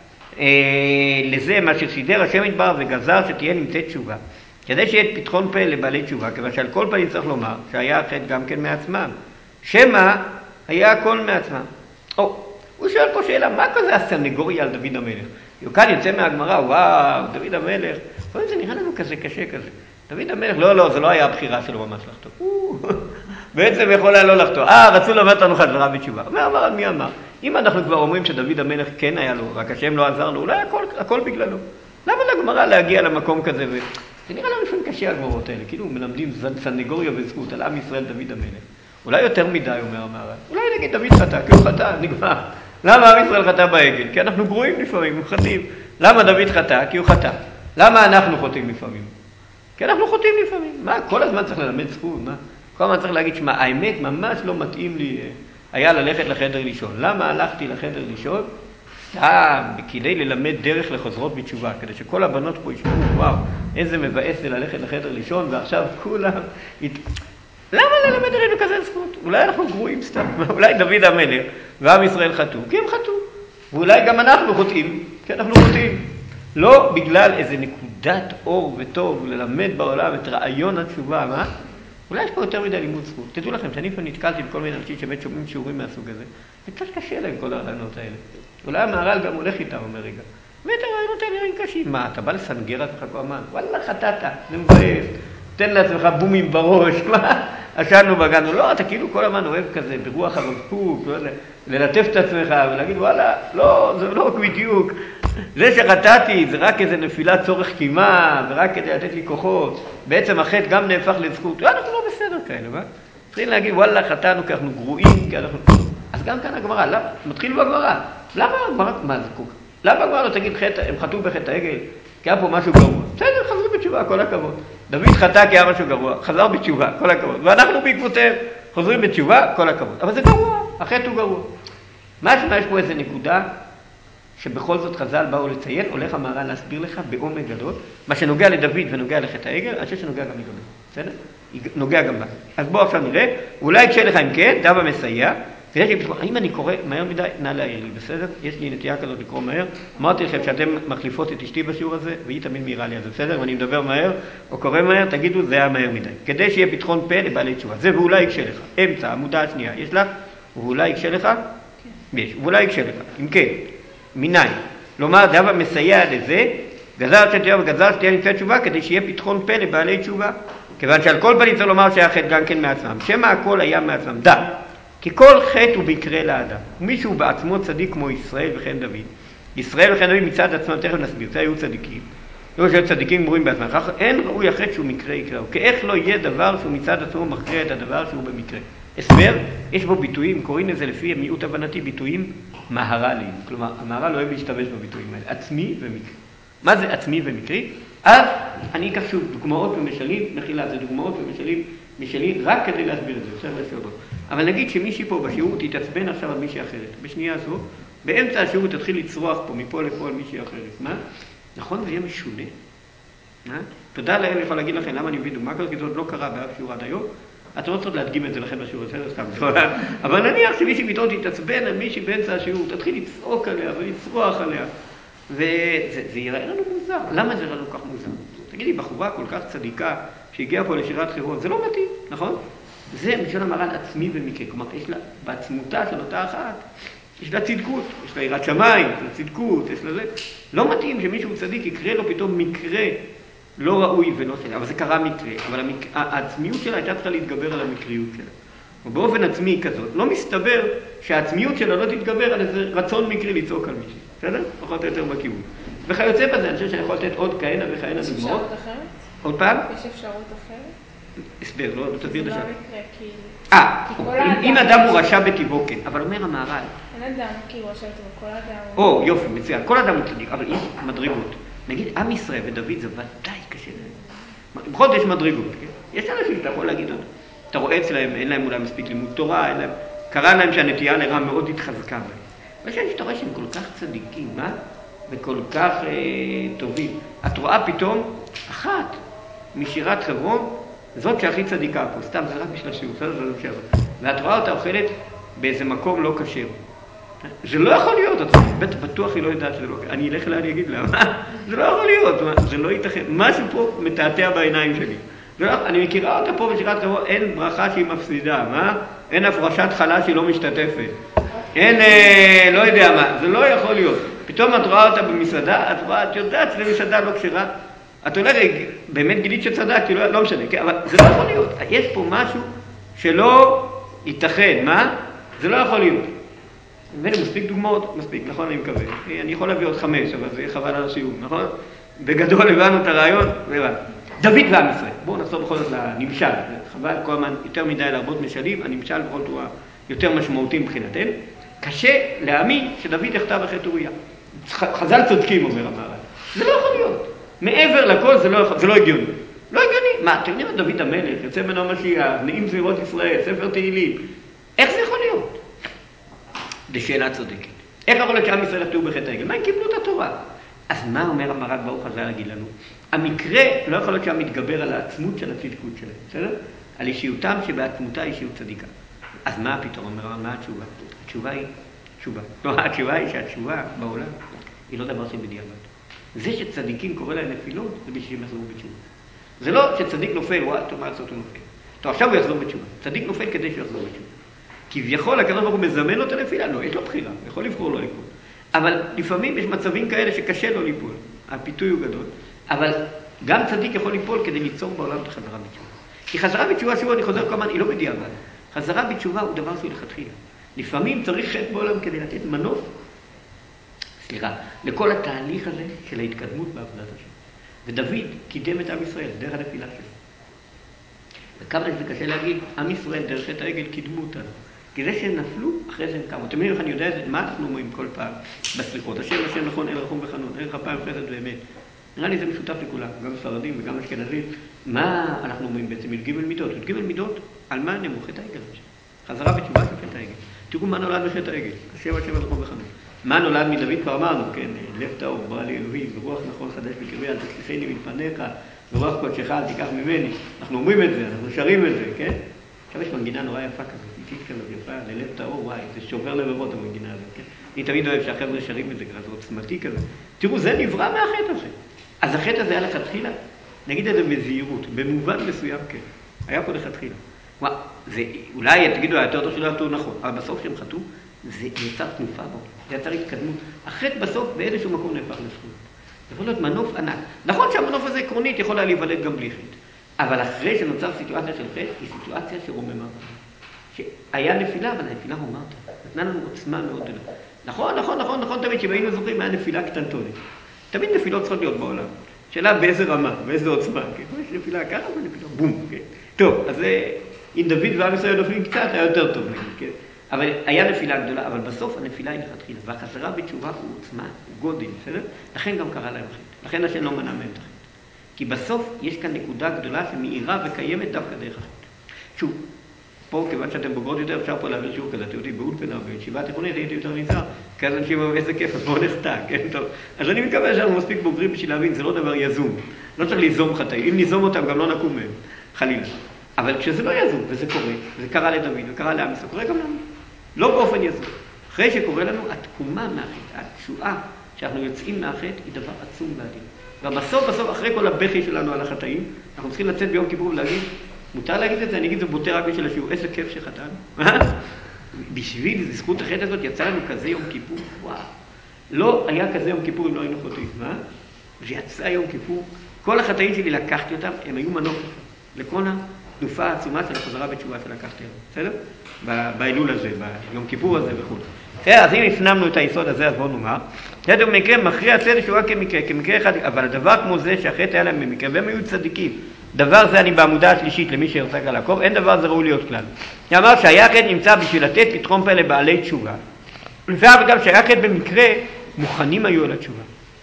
A: לזה מה שסידר השם יתברך וגזר שתהיה נמצאת תשובה. כדי שיהיה פתחון פה לבעלי תשובה, כיוון שעל כל פנים צריך לומר שהיה החטא גם כן מעצמם. שמא היה הכל מעצמם. הוא שואל פה שאלה, מה כזה הסנגוריה על דוד המלך? כאן יוצא מהגמרא, וואו, דוד המלך, זה נראה לנו כזה קשה כזה. דוד המלך, לא, זה לא היה הבחירה שלו ממש לחטוא. בעצם יכול היה לא לחטוא. רצו לומר לנו חזרה בתשובה. אמר, מי אמר? אם אנחנו כבר אומרים שדוד המלך כן היה לו, רק השם לא עזר לו, אולי הכל בגללו. למה לגמרא להגיע למקום כזה? זה נראה לנו לפעמים קשה הגמרות האלה, כאילו מלמדים סנגוריה וזכות על עם ישראל דוד המלך. אולי יותר מדי, אומר המהר"ל. אולי נגיד דוד חטא, כי הוא חטא, נגמר. למה עם ישראל חטא בעגל? כי אנחנו גרועים לפעמים, חטאים. למה דוד חטא? כי הוא חטא. למה אנחנו חוטאים לפעמים? כי אנחנו חוטאים לפעמים. מה? כל הזמן צריך ללמד זכות, מה? כל הזמן צריך להגיד שמה, האמת ממש לא מתאים לי היה ללכת לחדר לישון. למה הלכתי לחדר לישון? סתם, כדי ללמד דרך לחוזרות בתשובה, כדי שכל הבנות פה ישמעו, וואו, איזה מבאס זה ללכת לחדר לישון, ועכשיו כולם... למה ללמד עלינו כזה זכות? אולי אנחנו גרועים סתם, אולי דוד המלך ועם ישראל חטאו, כי הם חטאו. ואולי גם אנחנו חוטאים, כי אנחנו חוטאים. לא בגלל איזה נקודת אור וטוב ללמד בעולם את רעיון התשובה, מה? אולי יש פה יותר מדי לימוד זכות. תדעו לכם, שאני פעם נתקלתי בכל מיני אנשים שבאמת שומעים שיעורים מהסוג הזה, וקצת קשה להם כל הרעיונות האלה. אולי המהר"ל גם הולך איתם, אומר רגע. ואת הרעיונות האלה נראים קשים. מה, אתה בא לסנגר עצמך כל הזמן? וואלה, חטאת, זה מבאס. תן לעצמך בומים בראש, מה? עשנו בגנו. לא, אתה כאילו כל הזמן אוהב כזה, ברוח הרפוק, ללטף את עצמך ולהגיד, וואלה, לא, זה לא בדיוק. זה שחטאתי זה רק איזה נפילת צורך קימה, ורק כדי לתת לי כוחות. בעצם החטא גם נהפך לזכות. אנחנו לא בסדר כאלה, מה? צריכים להגיד, וואלה, חטאנו כי אנחנו גרועים, כי אנחנו... אז גם כאן הגמרא, למה? מתחיל בגמרא. למה הגמרא, מה זה קוק? למה הגמרא לא תגיד חטא, הם חטאו בחטא העגל? כי היה פה משהו גרוע. בסדר, חזרו בתשובה, כל הכבוד. דוד חטא כי היה משהו גרוע, חזר בתשובה, כל הכבוד. ואנחנו בעקבותיהם חוזרים בתשובה, כל הכבוד. אבל זה גרוע. החטא הוא גרוע. מה יש פה איזה נקודה שבכל זאת חז"ל באו לציין, הולך המהר"ל להסביר לך בעומק גדול, מה שנוגע לדוד ונוגע לחטא העגל, אני חושב שנוגע גם לגבי, בסדר? נוגע גם בה. אז בואו עכשיו נראה, אולי יקשה לך אם כן, דב המסייע, אם אני קורא מהר מדי, נא להעיר לי, בסדר? יש לי נטייה כזאת לקרוא מהר. אמרתי לכם שאתם מחליפות את אשתי בשיעור הזה, והיא תמיד מהירה לי על זה, בסדר? אם אני מדבר מהר או קורא מהר, תגידו, זה היה מהר מדי. כדי שיהיה פתחון פה לבעלי תשובה. זה ואולי יקשה לך. אמצע, עמודה השנייה. יש לך? ואולי יקשה לך? יש. ואולי יקשה לך. אם כן, מניין. לומר, דב המסייע לזה, גזר שתהיה וגזר שתהיה נפי תשובה, כדי שיהיה פתחון פה לבעלי תשובה. כיוון שעל כל פנים צריך לומר שהיה חטא גם כן מעצמם. שמא הכל היה מעצמם. דע. כי כל חטא הוא ביקרה לאדם. ומישהו בעצמו צדיק כמו ישראל וכן דוד. ישראל וכן דוד מצד עצמם, תכף נסביר, זה היו צדיקים. לא שהיו צדיקים גמורים בעצמם. כך אין ראוי החטא שהוא מקרה יקראו. כי איך לא יהיה דבר שהוא מצד עצמו מכריע את הדבר שהוא במקרה. הסבר, יש בו ביטויים, קוראים לזה לפי מיעוט הבנתי ביטויים מהר"ליים. כלומר, המהר"ל לא אוהב להשתמש בביטויים האלה. עצמי ומקרי. מה זה עצמי ומקרי? אז אני אקח שוב דוגמאות ומשלים, מחילה, זה דוגמאות ומשלים רק כדי להסביר את זה, בסדר לסעודות. אבל נגיד שמישהי פה בשיעור תתעצבן עכשיו על מישהי אחרת. בשנייה הזו, באמצע השיעור תתחיל לצרוח פה מפה לפה על מישהי אחרת. מה? נכון, זה יהיה משונה. תודה לאל, אני יכול להגיד לכם למה אני מביא דוגמה כזאת, כי זה עוד לא קרה באף שיעור עד היום. אתם לא צריכות להדגים את זה לכם בשיעור, בסדר, סתם. אבל נניח שמישהי פתאום תתעצבן על מישהי באמצע השיעור, תתחיל לצעוק עליה ולצרוח עליה. וזה יראה לנו מוזר. למה זה יראה לנו כך מוזר? תגידי, בחורה כל כך צדיקה שהגיעה פה לשירת חירון, זה לא מתאים, נכון? זה משל המהר"ל עצמי ומקרה. כלומר, יש לה, בעצמותה של אותה אחת, יש לה צדקות, יש לה יראת שמיים, יש לה צדקות, יש לה זה. לא מתאים שמישהו צדיק יקרה לו פתאום מקרה לא ראוי ולא שלה, אבל זה קרה מקרה. אבל העצמיות שלה הייתה צריכה להתגבר על המקריות שלה. ובאופן עצמי כזאת, לא מסתבר שהעצמיות שלה לא תתגבר על איזה רצון מקרי לצעוק על מישהו. בסדר? פחות או יותר בכיוון. וכיוצא בזה, אני חושב שאני יכול לתת עוד כהנה וכהנה דוגמאות.
B: יש אפשרות אחרת?
A: עוד פעם?
B: יש אפשרות אחרת?
A: הסבר, לא תסביר את השאלה.
B: זה לא מקרה, כי...
A: אם אדם הוא רשע בטבעו כן, אבל אומר המהר"ל.
B: אין אדם כי הוא רשע בטבעו, כל אדם הוא...
A: או, יופי, מצוין. כל אדם הוא צדיק, אבל יש מדרגות. נגיד, עם ישראל ודוד זה ודאי קשה להם. בכל זאת יש מדרגות, כן? יש אנשים שאתה יכול להגיד אותם. אתה רואה אצלהם, אין להם אולי מספיק לימוד תורה, אין להם... קרה להם שהנטייה לרע מאוד התחזקה בהם. אבל שאתה רואה שהם כל כך צדיקים, מה? וכל כך טובים. את רואה פתאום אחת משירת חברון, זאת שהכי צדיקה פה, סתם, זה רק בשביל השיעור, זה לא משהו. ואת רואה אותה אוכלת באיזה מקום לא כשר. זה לא יכול להיות, את בטוח היא לא יודעת שזה לא כשר. אני אלך לה, אני אגיד לה, זה לא יכול להיות, זה לא ייתכן. משהו פה מתעתע בעיניים שלי. אני מכירה אותה פה בשירת חברון, אין ברכה שהיא מפסידה, מה? אין הפרשת חלה שהיא לא משתתפת. אין, לא יודע מה, זה לא יכול להיות. פתאום את רואה אותה במסעדה, את יודעת שזה מסעדה לא כשרה. את הולכת, באמת גילית שצדקתי, לא משנה, אבל זה לא יכול להיות. יש פה משהו שלא ייתכן, מה? זה לא יכול להיות. ואלה מספיק דוגמאות, מספיק, נכון, אני מקווה. אני יכול להביא עוד 5, אבל זה יהיה חבל על השיעור, נכון? בגדול הבנו את הרעיון, והבנו. דוד ועם ישראל. בואו נחזור בכל זאת לנמשל. חבל כל הזמן יותר מדי להרבות משלים, הנמשל בכל תורה יותר משמעותי מבחינתנו. קשה להאמין שדוד יחטא בחטא אוריה. חז"ל צודקים, אומר המהר"ל. זה לא יכול להיות. מעבר לכל זה לא הגיוני. לא הגיוני. מה, אתם יודעים את דוד המלך, יוצא ממנו המשיח, נעים זמירות ישראל, ספר תהילים. איך זה יכול להיות? זו שאלה צודקת. איך יכול להיות שעם ישראל יחטאו בחטא העגל? מה הם קיבלו את התורה? אז מה אומר המהר"ל ברוך חז"ל להגיד לנו? המקרה לא יכול להיות שהם מתגבר על העצמות של הצדקות שלהם, בסדר? על אישיותם שבעצמותה אישיות צדיקה. אז מה הפתרון? מה התשובה? התשובה היא תשובה. לא, התשובה היא שהתשובה בעולם היא לא דבר של בדיעבד. זה שצדיקים קורא להם נפילות, זה בשביל שהם יחזרו בתשובה. זה לא שצדיק נופל, וואי, טוב, מה לעשות הוא נופל. טוב, עכשיו הוא יחזור בתשובה. צדיק נופל כדי שהוא יחזור בתשובה. כביכול, הקדוש ברוך הוא מזמן אותו לנפילה, לא, יש לו בחירה, הוא יכול לבחור לא ליפול. אבל לפעמים יש מצבים כאלה שקשה לו ליפול. הפיתוי הוא גדול. אבל גם צדיק יכול ליפול כדי ליצור בעולם את החזרה בתשובה. כי חזרה בתשובה, שוב אני חוזר כמה, היא לא בדיעבד. חזרה בתשובה הוא דבר שהוא לכתחילה. לפעמים צריך חטא בעולם כדי לתת מנוף, לכל התהליך הזה של ההתקדמות בעבודת השם. ודוד קידם את עם ישראל דרך הנפילה שלו. וכמה שזה קשה להגיד, עם ישראל דרך חטא העגל קידמו אותנו. כי זה שהם נפלו, אחרי זה הם קמו. אתם יודעים איך אני יודע את זה? מה אנחנו אומרים כל פעם בסליחות? השם נכון, אל רחום וחנון, אל חפיים חסד ואמת. נראה לי זה משותף לכולם, גם ספרדים וגם אשכנזים. מה אנחנו אומרים בעצם? י"ג מידות. י"ג מידות, על מה נאמרו? חטא העגל. חזרה בתשובה של חטא העגל. תראו מה נולד בחטא העגל, השם הזכור וחנון. מה נולד מדוד כבר אמרנו, כן, לב טהור, ברא לי אלוהים, ורוח נכון חדש בקרבי, אל תשליכני מלפניך, ורוח קודשך אל תיקח ממני. אנחנו אומרים את זה, אנחנו שרים את זה, כן? עכשיו יש מנגינה נורא יפה כזאת, איטית כזאת יפה, ללב טהור, וואי, זה שובר לבבות המנגינה הזאת, כן? אני תמיד אוהב שהחבר'ה שרים את זה, זה עוצמתי כזה. תראו, זה נברא מהחטא הזה. אז החטא הזה היה לכתחילה, נגיד את זה בזהירות, במובן מסוים כן. היה פה לכתחילה. זה, אולי תגידו, יותר טוב שלא יעשו נכון, אבל בסוף שהם חטאו, זה יצר תנופה בו, זה יצר התקדמות. החטא בסוף באיזשהו מקום נהפך לזכות. זה יכול להיות מנוף ענק. נכון שהמנוף הזה עקרונית יכול היה להיוולד גם בלי חטא. אבל אחרי שנוצר סיטואציה של חטא, היא סיטואציה שרוממה. שהיה נפילה, אבל הנפילה רוממת. נתנה לנו עוצמה מאוד גדולה. נכון, תמיד שהיינו זוכרים, היה נפילה קטנטונית. תמיד נפילות צריכות להיות בעולם. שאלה באיזה רמה, באיזה עוצמה. כן? יש נפילה ככה ונפילה בום. כן? טוב, אז אם דוד ועם ישראל נופלים קצת, היה יותר טוב נגיד, כן? אבל היה נפילה גדולה, אבל בסוף הנפילה היא לכתחילה. והחזרה בתשובה הוא עוצמה, הוא גודל, בסדר? לכן גם קרה להם חטא. לכן השם לא מנע מהם את החטא. כי בסוף יש כאן נקודה גדולה שמאירה וקיימת דווקא דרך החטא. שוב, פה, כיוון שאתם בוגרות יותר, אפשר פה להעביר שיעור כזה, אתם יודעים, באולפנה, בישיבה תיכונית, הייתי יותר נזהר, כי אז אנשים אומרים, איזה כיף, אז בואו נחטא, כן, טוב. אז אני מקווה שאנחנו מספיק בוגרים בשביל להבין, זה לא דבר יזום. לא צריך ליזום חטאים, אם ניזום אותם גם לא נקום מהם, חלילה. אבל כשזה לא יזום, וזה קורה, זה קרה לדוד, וקרה לעם ישראל, קורה גם לנו. לא באופן יזום. אחרי שקורה לנו, התקומה מהחטא, התשועה שאנחנו יוצאים מהחטא, היא דבר עצום ואדיר. ובסוף, אחרי כל הבכי שלנו על החטאים, אנחנו צריכים לצאת ביום כיפור ולהגיד, מותר להגיד את זה, אני אגיד את זה בוטה רק בשביל השיעור, איזה כיף שחטאנו. בשביל זכות החטא הזאת יצא לנו כזה יום כיפור, וואו. לא היה כזה יום כיפור אם לא היינו חוטאים, מה? ויצא יום כיפור, כל החטאים שלי לקחתי אותם, הם היו מנוף לכל התנופה העצומה של החזרה בתשובה שלקחתי אותם, בסדר? באלול הזה, ביום כיפור הזה וכו'. אז אם הפנמנו את היסוד הזה, אז בואו נאמר. זה במקרה מכריע צדק שהוא רק כמקרה אחד, אבל הדבר כמו זה שהחטא היה להם במקרה, והם היו צדיקים. דבר זה אני בעמודה השלישית למי שירצה כאן לעקוב, אין דבר זה ראוי להיות כלל. אני אמר שהיה חטא נמצא בשביל לתת פתרון פה לבעלי תשובה. ולפעמים וגם שהיה חטא במקרה, מוכנים היו על התשובה.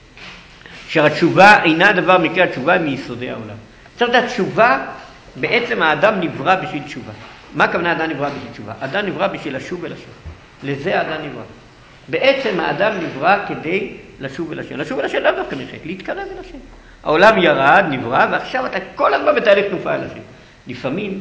A: שהתשובה אינה דבר מקרה, התשובה היא מיסודי העולם. צריך לדעת, תשובה, בעצם האדם נברא בשביל תשובה. מה הכוונה האדם נברא בשביל תשובה? האדם נברא בשביל לשוב ולשוב. לזה האדם נברא. בעצם האדם נברא כדי לשוב ולשם. לשוב ולשם לא דווקא מחטא, להתקרב אל השם. העולם ירד, נברא, ועכשיו אתה כל הזמן בתהליך תנופה אל השם. לפעמים,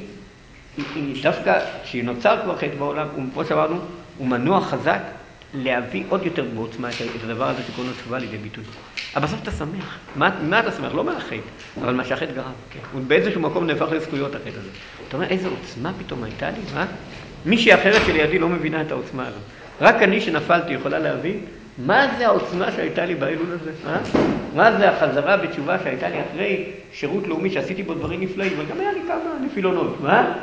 A: דווקא כשנוצר כבר חטא בעולם, כמו שאמרנו, הוא מנוע חזק להביא עוד יותר בעוצמה את הדבר הזה שקוראים לו תשובה לידי ביטוי. אבל בסוף אתה שמח. מה אתה שמח? לא מהחטא, אבל מה שהחטא גרם. הוא באיזשהו מקום נהפך לזכויות החטא הזה. אתה אומר, איזה עוצמה פתאום הייתה לי, מה? מישהי אחרת שלידי לא מבינה את העוצמה הזאת. רק אני שנפלתי יכולה להבין מה זה העוצמה שהייתה לי באלול הזה? מה זה החזרה בתשובה שהייתה לי אחרי שירות לאומי שעשיתי בו דברים נפלאים, אבל גם היה לי כמה נפילונות, מה?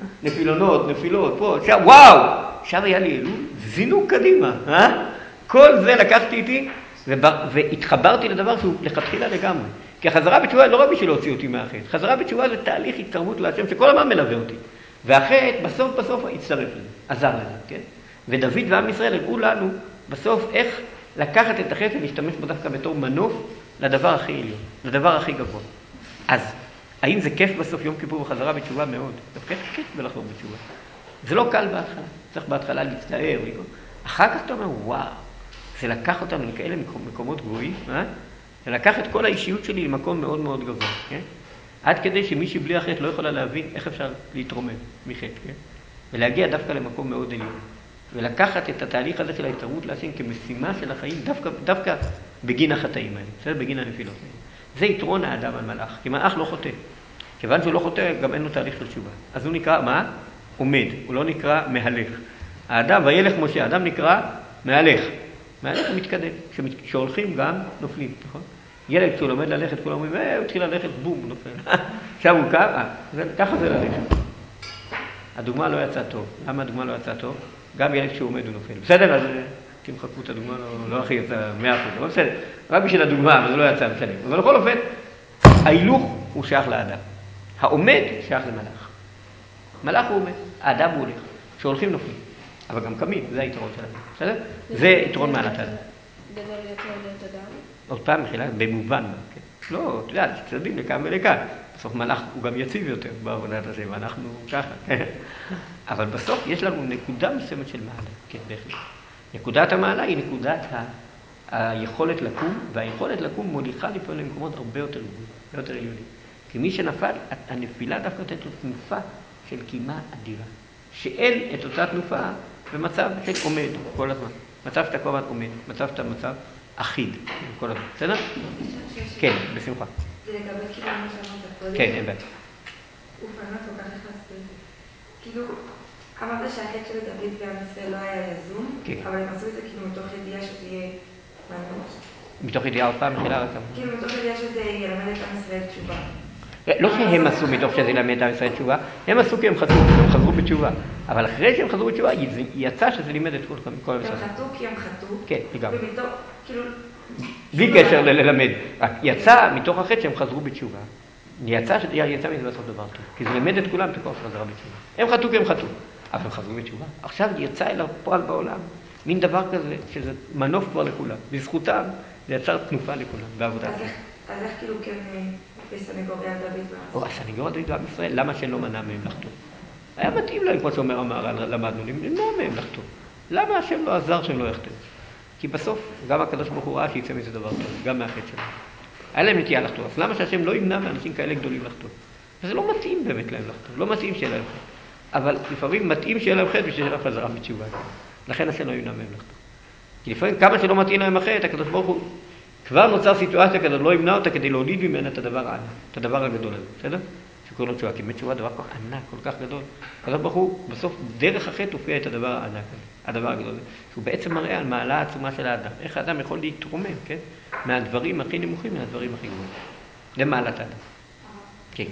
A: נפילות, פה, שם, וואו! שם היה לי אלול, זינוק קדימה, כל זה לקחתי איתי והתחברתי לדבר שהוא לכתחילה לגמרי. כי החזרה בתשובה לא רק בשביל להוציא אותי מהחטא, חזרה בתשובה זה תהליך התקרבות להשם שכל הזמן מלווה אותי. והחטא בסוף הצטרף לזה, עזר לזה, כן? ודוד ועם ישראל הראו לנו בסוף איך לקחת את החטא ולהשתמש בו דווקא בתור מנוף לדבר הכי עליון, לדבר הכי גבוה. אז האם זה כיף בסוף יום כיפור וחזרה בתשובה? מאוד. זה כיף בלחזור בתשובה. זה לא קל בהתחלה. צריך בהתחלה להצטער. אחר כך אתה אומר, וואו, זה לקח אותנו לכאלה מקומות גבוהים, זה לקח את כל האישיות שלי למקום מאוד מאוד גבוה, כן? עד כדי שמישהי בלי החטא לא יכולה להבין איך אפשר להתרומם מחטא, כן? ולהגיע דווקא למקום מאוד עליון. ולקחת את התהליך הזה של ההתערבות להשם כמשימה של החיים דווקא בגין החטאים האלה, בסדר? בגין הנפילות האלה. זה יתרון האדם על מלאך, כי מלאך לא חוטא. כיוון שהוא לא חוטא, גם אין לו תהליך של תשובה. אז הוא נקרא, מה? עומד, הוא לא נקרא מהלך. האדם, וילך משה, האדם נקרא מהלך. מהלך הוא מתקדם, כשהולכים גם נופלים, נכון? ילד כשהוא לומד ללכת, כולם אומרים, הוא התחיל ללכת, בום, נופל. עכשיו הוא קם, ככה זה ללכת. הדוגמה לא יצאה טוב. למה הדוגמה לא יצאה טוב? גם ילד כשהוא עומד הוא נופל. בסדר, אז תמחקו את הדוגמה, לא הכי יצא 100%, אבל בסדר. רק בשביל הדוגמה, אבל זה לא יצא, בסדר. אבל לכל אופן, ההילוך הוא שייך לאדם. העומד שייך למלאך. מלאך הוא עומד, האדם הוא הולך. כשהולכים נופלים. אבל גם קמים, זה היתרון שלנו. בסדר? זה יתרון מעלת האדם.
B: גדול יותר להיות אדם?
A: עוד פעם, מחילה, במובן. לא, אתה יודע, צדדים לכאן ולכאן. בסוף מלאך הוא גם יציב יותר בעבודת השם, אנחנו ככה, כן. אבל בסוף יש לנו נקודה מסוימת של מעלה, כן, בהחלט. נקודת המעלה היא נקודת היכולת לקום, והיכולת לקום מוליכה לפעמים למקומות הרבה יותר גבוהים, הרבה יותר עליונים. כי מי שנפל, הנפילה דווקא נותנת לו תנופה של קימה אדירה. שאין את אותה תנופה במצב של עומד כל הזמן. מצב שאתה כל הזמן עומד, מצב שאתה מצב אחיד כל הזמן. בסדר? כן, בשמחה.
D: זה לגבי כאילו מה שאמרת קודם.
A: כן, אין בעיה.
D: ופנות כל כך נכנס בזה. כאילו, אמרת שהחטא של דוד ועם ישראל לא היה יזום, אבל הם עשו את זה כאילו מתוך ידיעה שזה יהיה מנוס.
A: מתוך ידיעה עוד פעם?
D: כאילו מתוך ידיעה שזה ילמד את עם ישראל תשובה.
A: לא שהם עשו מתוך שזה ילמד את עם ישראל תשובה, הם עשו כי הם חזרו בתשובה. אבל אחרי שהם חזרו בתשובה, יצא שזה לימד את כל המשרד.
D: הם חטאו כי הם חטאו.
A: כן, לגמרי.
D: ומתוך, כאילו...
A: בלי קשר ללמד. רק יצא מתוך החטא שהם חזרו בתשובה. יצא מזה לעשות דבר טוב. כי זה לימד את כולם את הכוח של חזרה בתשובה. הם חטאו כי הם חטאו. אבל הם חזרו בתשובה. עכשיו יצא אל הפועל בעולם. מין דבר כזה, שזה מנוף כבר לכולם. בזכותם זה יצר תנופה לכולם, בעבודה.
D: אז איך כאילו כן בסנגוריה דוד?
A: הסנגוריה דוד בעם ישראל, למה שלא מנע מהם לחתום? היה מתאים להם, כמו שאומר המהר"ל, למדנו, למנוע מהם לחתום. למה השם לא עזר שהם לא יחתום? כי בסוף, גם הקדוש ברוך הוא ראה שיצא מזה דבר טוב, גם מהחטא שלהם. היה להם נטייה לחתום, אז למה שהשם לא ימנע מאנשים כאלה גדולים לחתום? וזה לא מתאים באמת להם לחתום, לא מתאים שיהיה להם חטא. אבל לפעמים מתאים שיהיה להם חטא בשביל שהם חזרה בתשובה. לכן השם לא ימנע מהם לחתום. כי לפעמים כמה שלא מתאים להם החטא, הקדוש ברוך הוא כבר נוצר סיטואציה כזאת, לא ימנע אותה כדי להוליד ממנה את הדבר הענק, את הדבר הגדול הזה, בסדר? שקוראים לו תשובה, כי באמת תשובה דבר כל כך ענק, כל כך גדול. הקדוש ברוך הוא, בסוף, דרך החטא הופיע את הדבר הענק הזה, הדבר הגדול הזה, שהוא בעצם מראה על מעלה העצומה של האדם. איך האדם יכול להתרומם, כן? מהדברים הכי נמוכים, מהדברים הכי גבוהים. זה מעלת האדם. כן.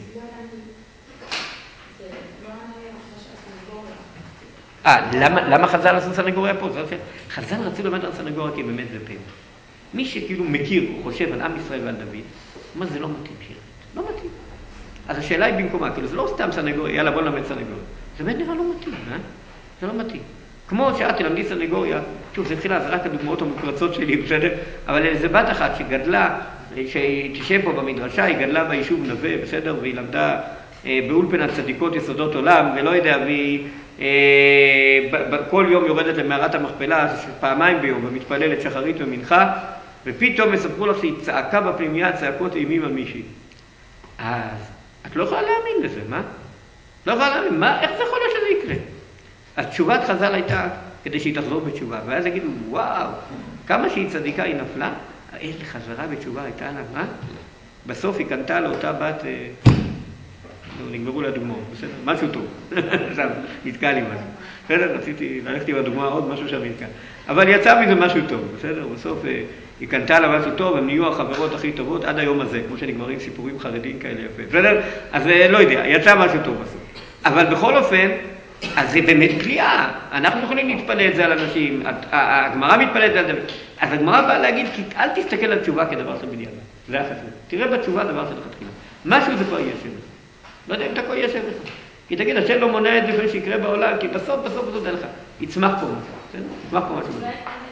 A: למה חז"ל עשו סנגוריה פה? חז"ל רצו ללמד על סנגוריה כי באמת זה פלא. מי שכאילו מכיר או חושב על עם ישראל ועל דוד, מה זה לא מתאים שירת? לא מתאים. אז השאלה היא במקומה, כאילו זה לא סתם סנגוריה, יאללה בוא נלמד סנגוריה. זה באמת נראה לא מתאים, זה לא מתאים. כמו שאת תלמדי סנגוריה, שוב זה התחילה, זה רק הדוגמאות המוקרצות שלי, בסדר? אבל איזה בת אחת שגדלה, שתשב פה במדרשה, היא גדלה ביישוב נווה, בסדר? והיא למדה באולפנת צדיקות יסודות עולם, ולא יודע, והיא כל יום יורדת למערת המכפלה, פעמיים ביום, ומתפללת שחרית ומנחה, ופתאום מספרו לך שהיא צעקה בפנימיה, צעקות אימים על מישהי. אז את לא יכולה להאמין לזה, מה? לא יכולה להאמין, איך זה יכול להיות שזה יקרה? אז תשובת חז"ל הייתה כדי שהיא תחזור בתשובה, ואז יגידו, וואו, כמה שהיא צדיקה היא נפלה, איזה חזרה בתשובה הייתה לה, מה? בסוף היא קנתה לאותה בת, נגמרו לה דוגמאות, בסדר? משהו טוב. עכשיו, נתקע לי משהו. בסדר? רציתי ללכת עם הדוגמה עוד משהו שם נתקע. אבל יצא מזה משהו טוב, בסדר? בסוף היא קנתה לה משהו טוב, הם נהיו החברות הכי טובות עד היום הזה, כמו שנגמרים סיפורים חרדיים כאלה יפה. בסדר? אז לא יודע, יצא משהו טוב בסוף. אבל בכל אופן, אז זה באמת פליאה. אנחנו יכולים להתפלל את זה על אנשים, הגמרא מתפללת על זה. אז הגמרא באה להגיד, אל תסתכל על תשובה כדבר של בדיעבד. זה החשוב. תראה בתשובה דבר של לכתחילה. משהו זה כבר יהיה שם. לא יודע אם אתה כבר יהיה שם לך. כי תגיד, השם לא מונע את זה בין שיקרה בעולם, כי בסוף אין לך. יצמח פה משהו. בסדר? יצמח פה משהו.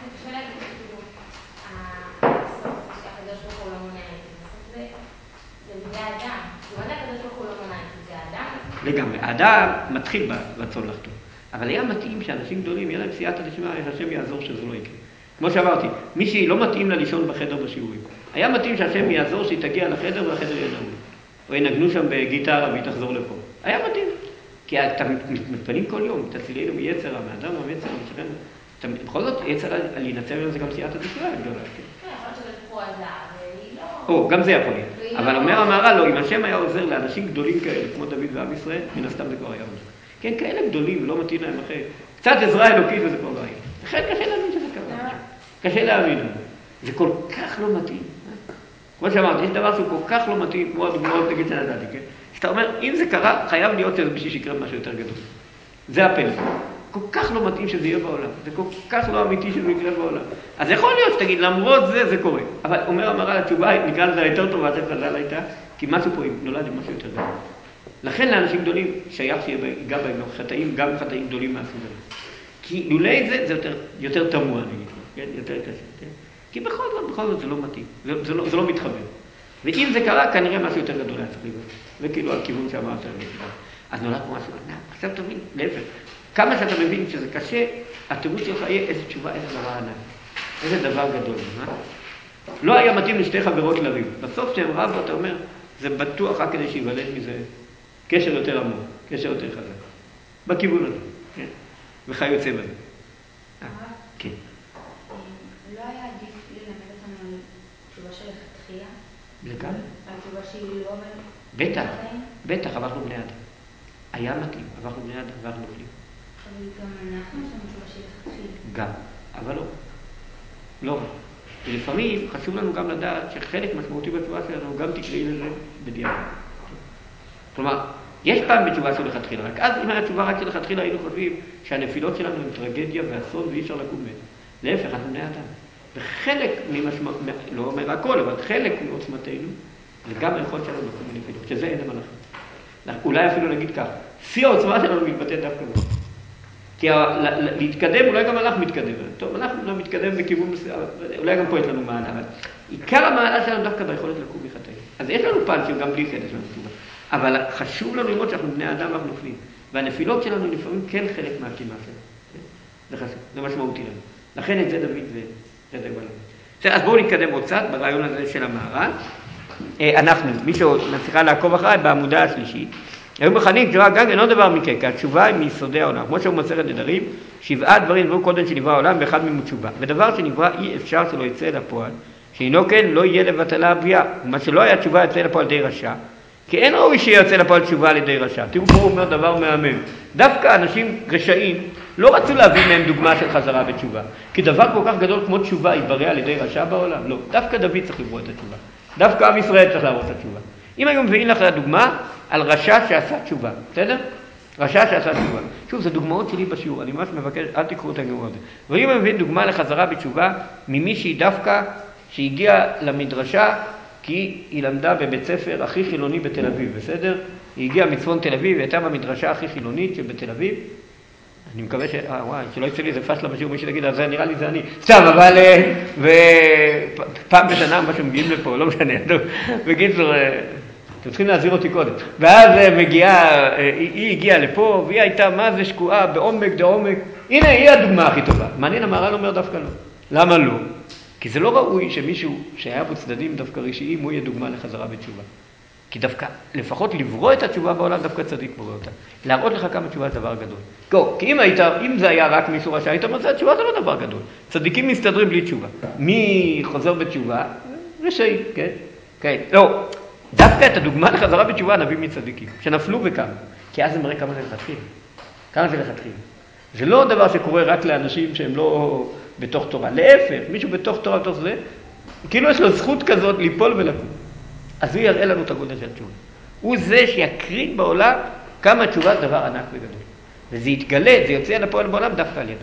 C: שהקדוש ברוך הוא לא מונע את זה. זה בגלל האדם. מה זה הקדוש ברוך הוא לא מונע את זה? זה האדם?
A: לגמרי. האדם מתחיל ברצון לחתום. אבל היה מתאים שאנשים גדולים, יהיה להם סייעתא דשמיא, שהשם יעזור שזה לא יקרה. כמו שאמרתי, מי שהיא לא מתאים לה לישון בחדר בשיעורים. היה מתאים שהשם יעזור שהיא תגיע לחדר והחדר יהיה נעול. או ינגנו שם בגיטרה והיא תחזור לפה. היה מתאים. כי אתה מתפנים כל יום, אתה צילנו מיצר, מהאדם מהמצר, בכל זאת יצר על להינצל לזה גם סייעתא דשמיא גדולה.
C: כן, יכול להיות שבתוכו עזר, והיא לא...
A: גם זה יכול להיות. אבל אומר המהר"ל, לא, אם השם היה עוזר לאנשים גדולים כאלה, כמו דוד ועם ישראל, מן הסתם זה כבר היה עוזר. כן, כאלה גדולים, ולא מתאים להם אחרי. קצת עזרה אלוקית וזה כבר לא היה. לכן קשה להאמין שזה קרה. קשה להאמין. זה כל כך לא מתאים. כמו שאמרתי, יש דבר שהוא כל כך לא מתאים, כמו הדוגמאות נגיד שנתתי, כן? שאתה אומר, אם זה קרה, חייב להיות איזה בשביל שיקרה משהו יותר גדול. זה הפלא. כל כך לא מתאים שזה יהיה בעולם. זה כל כך לא אמיתי שזה יקרה בעולם. אז יכול להיות שתגיד, למרות זה, זה קורה. אבל אומר המהר"ל, התשובה, נקרא לזה יותר טובה, זה חז"ל הייתה, כי משהו פה נולד עם משהו יותר גדול. לכן לאנשים גדולים שייך שיגע בהם חטאים, גם חטאים גדולים מהסוג הזה. כי לולי זה יותר תמוה, נגיד, כן? יותר קשה, כן? כי בכל זאת זה לא מתאים, זה לא מתחבר. ואם זה קרה, כנראה משהו יותר גדול היה צריך להיות. וכאילו הכיוון שאמרת, אז נולד פה משהו ענק. עכשיו תבין, להפך. כמה שאתה מבין שזה קשה, התירוץ שלך יהיה איזה תשובה, איזה דבר ענק. איזה דבר גדול. לא היה מתאים לשתי חברות לריב. בסוף כשהם רבו, אתה אומר, זה בטוח רק כדי שיוולד מזה קשר יותר עמוק, קשר יותר חזק. בכיוון הזה, כן. וכיוצא בזה. כן.
C: לא היה עדיף ללמד אותנו על תשובה של לכתחילה?
A: לגמרי.
C: על תשובה שהיא לא אומרת?
A: בטח, בטח, עברנו בני אדם. היה מתאים, עברנו בני אדם, עברנו כלים.
C: אבל גם אנחנו יש לנו תשובה שהיא לכתחילה.
A: גם, אבל לא. לא. ולפעמים חשוב לנו גם לדעת שחלק משמעותי בתשובה שלנו גם תקראי לזה בדיעבד. כלומר, יש פעם בתשובה של לכתחילה, רק אז אם היה תשובה רק של לכתחילה היינו חושבים שהנפילות שלנו הן טרגדיה ואסון ואי אפשר לקום מהן. להפך, אנחנו בני אדם. וחלק לא אומר הכל, אבל חלק מעוצמתנו, זה גם היכולת שלנו לקום מנפילות, שזה אין המלאכים. אולי אפילו נגיד כך, שיא העוצמה שלנו מתבטא דווקא בו. כי להתקדם, אולי גם מלאך מתקדם. טוב, מלאך לא מתקדם בכיוון מסוים, אולי גם פה יש לנו מעלה, אבל עיקר המעלה שלנו דווקא ביכולת לקום מחטאים. אז יש לנו פן שגם בלי חטא יש לנו תשובה. אבל חשוב לנו לראות שאנחנו בני אדם ואנחנו נופלים. והנפילות שלנו לפעמים כן חלק מהקימה שלנו. זה חשוב, זה משמעותי לנו. לכן את זה דוד ורדק בלם. אז בואו נתקדם עוד קצת ברעיון הזה של המהר"ל. אנחנו, מי שמצליחה לעקוב אחריי בעמודה השלישית, היו מכנים תשובה גם אינו דבר מקרה, כי התשובה היא מיסודי העולם. כמו שהוא מסכת נדרים, 7 דברים נבראו קודם שנברא העולם ואחד מהם הוא תשובה. ודבר שנברא אי אפשר שלא יצא לפועל, שאינו כן לא יהיה לבטלה הבריאה. ומה שלא היה תשובה יצא לפועל על ידי רשע, כי אין ראוי שיוצא לפועל תשובה על ידי רשע. תראו פה הוא אומר דבר מהמם. דווקא אנשים רשעים לא רצו להביא מהם דוגמה של חזרה בתשובה. כי דבר כל כך גדול כמו תשובה יברא על ידי רשע בעולם. לא, דווקא דוד צריך לברוא את התשובה. דווקא עם ישראל צריך להראות את התשובה. אם היום מביאים לך דוגמה על רשע שעשה תשובה, בסדר? רשע שעשה תשובה. שוב, זה דוגמאות שלי בשיעור, אני ממש מבקש, אל תקחו את הגמור הזה. ואם הם מביאים דוגמה לחזרה בתשובה ממישהי דווקא שהגיעה למדרשה, כי היא למדה בבית ספר הכי חילוני בתל אביב, בסדר? היא הגיעה מצפון תל אביב, הייתה במדרשה הכי חילונית של בתל אביב. אני מקווה שלא יצא לי איזה פשלה בשיעור, מי שתגיד, אז נראה לי זה אני. סתם, אבל פעם בשנה מה שמגיעים לפה, לא משנה. בקיצור, אתם צריכים להזהיר אותי קודם. ואז היא הגיעה לפה, והיא הייתה מה זה שקועה בעומק דעומק. הנה, היא הדוגמה הכי טובה. מעניין, המהר"ל אומר דווקא לא. למה לא? כי זה לא ראוי שמישהו שהיה בו צדדים דווקא רשעים, הוא יהיה דוגמה לחזרה בתשובה. כי דווקא, לפחות לברוא את התשובה בעולם, דווקא צדיק ברוא אותה. להראות לך כמה תשובה זה דבר גדול. כי אם זה היה רק מישהו רשע, היית אומר, התשובה זה לא דבר גדול. צדיקים מסתדרים בלי תשובה. מי חוזר בתשובה? רשעים, כן? כן. לא, דווקא את הדוגמה לחזרה בתשובה נביא מצדיקים, שנפלו וכמה. כי אז זה מראה כמה זה לכתחילה. כמה זה לכתחילה. זה לא דבר שקורה רק לאנשים שהם לא בתוך תורה. להפך, מישהו בתוך תורה, בתוך זה, כאילו יש לו זכות כזאת ליפול ולקום. אז הוא יראה לנו את הגודל של התשובה. הוא זה שיקרין בעולם כמה תשובה זה דבר ענק וגדול. וזה יתגלה, זה יוצא לפועל בעולם דווקא על ידו.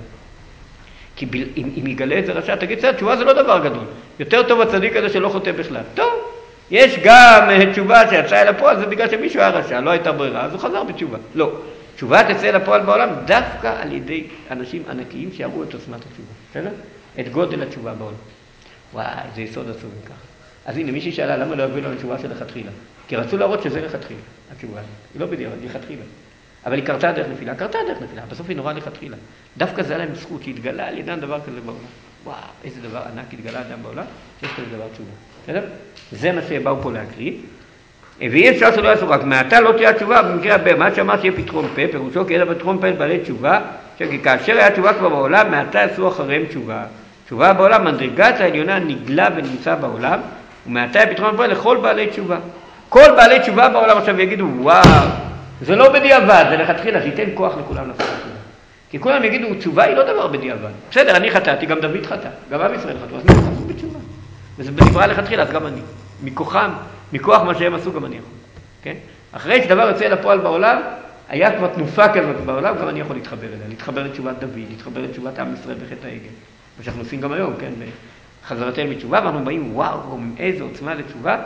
A: כי אם יגלה את זה רשע, תגיד, תשובה זה לא דבר גדול. יותר טוב הצדיק הזה שלא חוטא בכלל. טוב, יש גם תשובה שיצאה אל הפועל, זה בגלל שמישהו היה רשע, לא הייתה ברירה, אז הוא חזר בתשובה. לא. תשובה תצא לפועל בעולם דווקא על ידי אנשים ענקיים שיראו את עוצמת התשובה. בסדר? את גודל התשובה בעולם. וואי, זה יסוד עצום ככה. אז הנה, מישהי שאלה, למה לא הביאו לנו תשובה של לכתחילה? כי רצו להראות שזה לכתחילה, התשובה. היא לא בדיוק, היא לכתחילה. אבל היא קרתה דרך נפילה, בסוף היא נורא לכתחילה. דווקא זה היה להם זכות שהתגלה על ידם דבר כזה בעולם. וואו, איזה דבר ענק התגלה אדם בעולם, שיש כזה דבר תשובה. בסדר? זה מה שבאו פה להקריא. ואי אפשר שלא יעשו רק, מעתה לא תהיה תשובה, במקרה הבא, מה שאמר שיהיה פתחון פה, פירושו כי ידע פתחון פה בעלי תשובה, שכאשר היה תשובה כבר בעולם, מעתה יעשו אחריהם תשובה. תשובה בעולם, מדרגת העליונה נגלה ונמצא בעולם, ומעתה יהיה פתחון פה לכל בעלי תשובה. כל בעלי תשובה בעולם עכשיו יגידו, וואו, זה לא בדיעבד, זה לכתחילה, שייתן כוח לכולם לעשות תשובה. כי כולם יגידו, תשובה היא לא דבר בדיעבד. בסדר, אני חטאתי, גם דוד חטא, גם עם ישראל חטא, אז מה עשו בתשובה? וזה נברא לכתחילה, אז גם אני. מכוחם, מכוח מה שהם עשו, גם אני יכול. כן? אחרי שדבר יוצא לפועל בעולם, היה כבר תנופה כזאת בעולם, גם אני יכול להתחבר אליה. להתחבר לתשובת דוד, להתחבר לתשובת עם ישראל בחטא העגל. מה שאנחנו עושים גם היום, כן? בחזרתנו מתשובה, ואנחנו באים, וואו, איזו עוצמה לתשובה.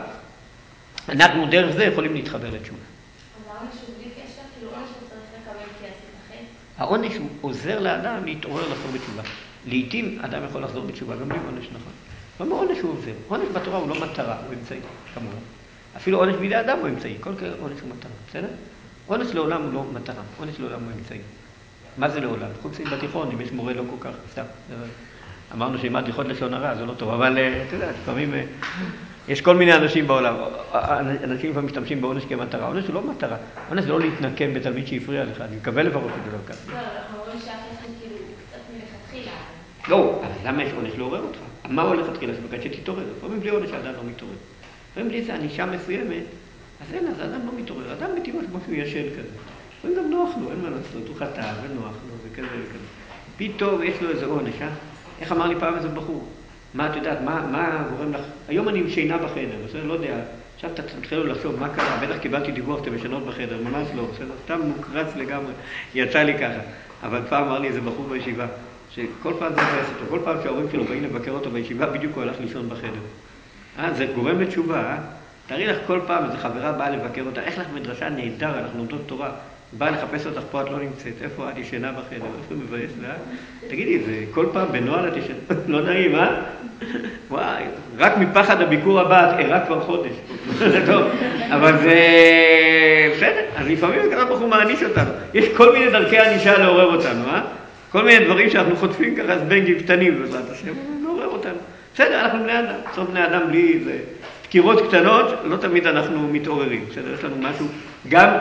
A: אנחנו דרך זה יכולים להתחבר לתשובה.
C: אבל העונש הוא בלי קשר, כאילו עונש הוא צריך לקבל כי עשית חטא.
A: העונש הוא עוזר לאדם להתעורר לחזור בתשובה. לעתים אדם יכול לחזור בתשובה, גם בלי עונש, נכון. כלומר, עונש הוא עוזר. עונש בתורה הוא לא מטרה, הוא אמצעי, כמובן. אפילו עונש בידי אדם הוא אמצעי, כל עונש הוא מטרה, בסדר? עונש לעולם הוא לא מטרה, עונש לעולם הוא אמצעי. מה זה לעולם? חוץ בתיכון, אם יש מורה לא כל כך, סתם. אמרנו שאם בדיחות לשון הרע, זה לא טוב, אבל אתה יודע, לפעמים יש כל מיני אנשים בעולם, אנשים לפעמים משתמשים בעונש כמטרה. עונש הוא לא מטרה, עונש זה לא להתנקם בתלמיד שהפריע לך, אני מקבל לפחות את זה לא כך.
C: לא, אנחנו רואים שהחשב כאילו קצת מלכתחילה.
A: לא, אבל למה יש עונש לעורר אותך? מה הוא לכתחילה? שבגלל שתתעורר. לפעמים בלי עונש האדם לא מתעורר. לפעמים בלי איזה ענישה מסוימת, אז אין, אז האדם לא מתעורר. האדם מטבעו כמו שהוא ישן כזה. לפעמים גם נוח לו, אין מה לעשות, הוא חטא ונוח לו וכזה וכזה. פתאום יש לו איזה עונש, איך אמר לי פעם איזה בחור? מה את יודעת, מה גורם לך? היום אני שינה בחדר, בסדר? לא יודע. עכשיו תתחילו לחשוב מה קרה, בטח קיבלתי דיווח, אתם ישנות בחדר, ממש לא, בסדר? סתם מוקרץ לגמרי, יצא לי ככה. אבל פעם אמר לי איזה בחור בישיבה, שכל פעם זה מבאס אותו, כל פעם שההורים שלו באים לבקר אותו בישיבה, בדיוק הוא הלך לישון בחדר. זה גורם לתשובה, תראי לך כל פעם, איזו חברה באה לבקר אותה, איך לך מדרשה נהדר, אנחנו לומדות תורה, באה לחפש אותך פה, את לא נמצאת, איפה את ישנה בחדר, איפה מבאס לה? תגידי, זה כל פעם בנועל את ישנה, לא נעים, וואי, רק מפחד הביקור הבא, את ערה כבר חודש, זה טוב, אבל זה בסדר, אז לפעמים הקדוש ברוך הוא מעניש אותנו, יש כל מיני דרכי ענישה לעורר אותנו, כל מיני דברים שאנחנו חוטפים ככה, אז בנגים קטנים, בעזרת השם, לעורר אותנו. בסדר, אנחנו בני אדם, בסוף בני אדם בלי איזה דקירות קטנות, לא תמיד אנחנו מתעוררים, בסדר, יש לנו משהו, גם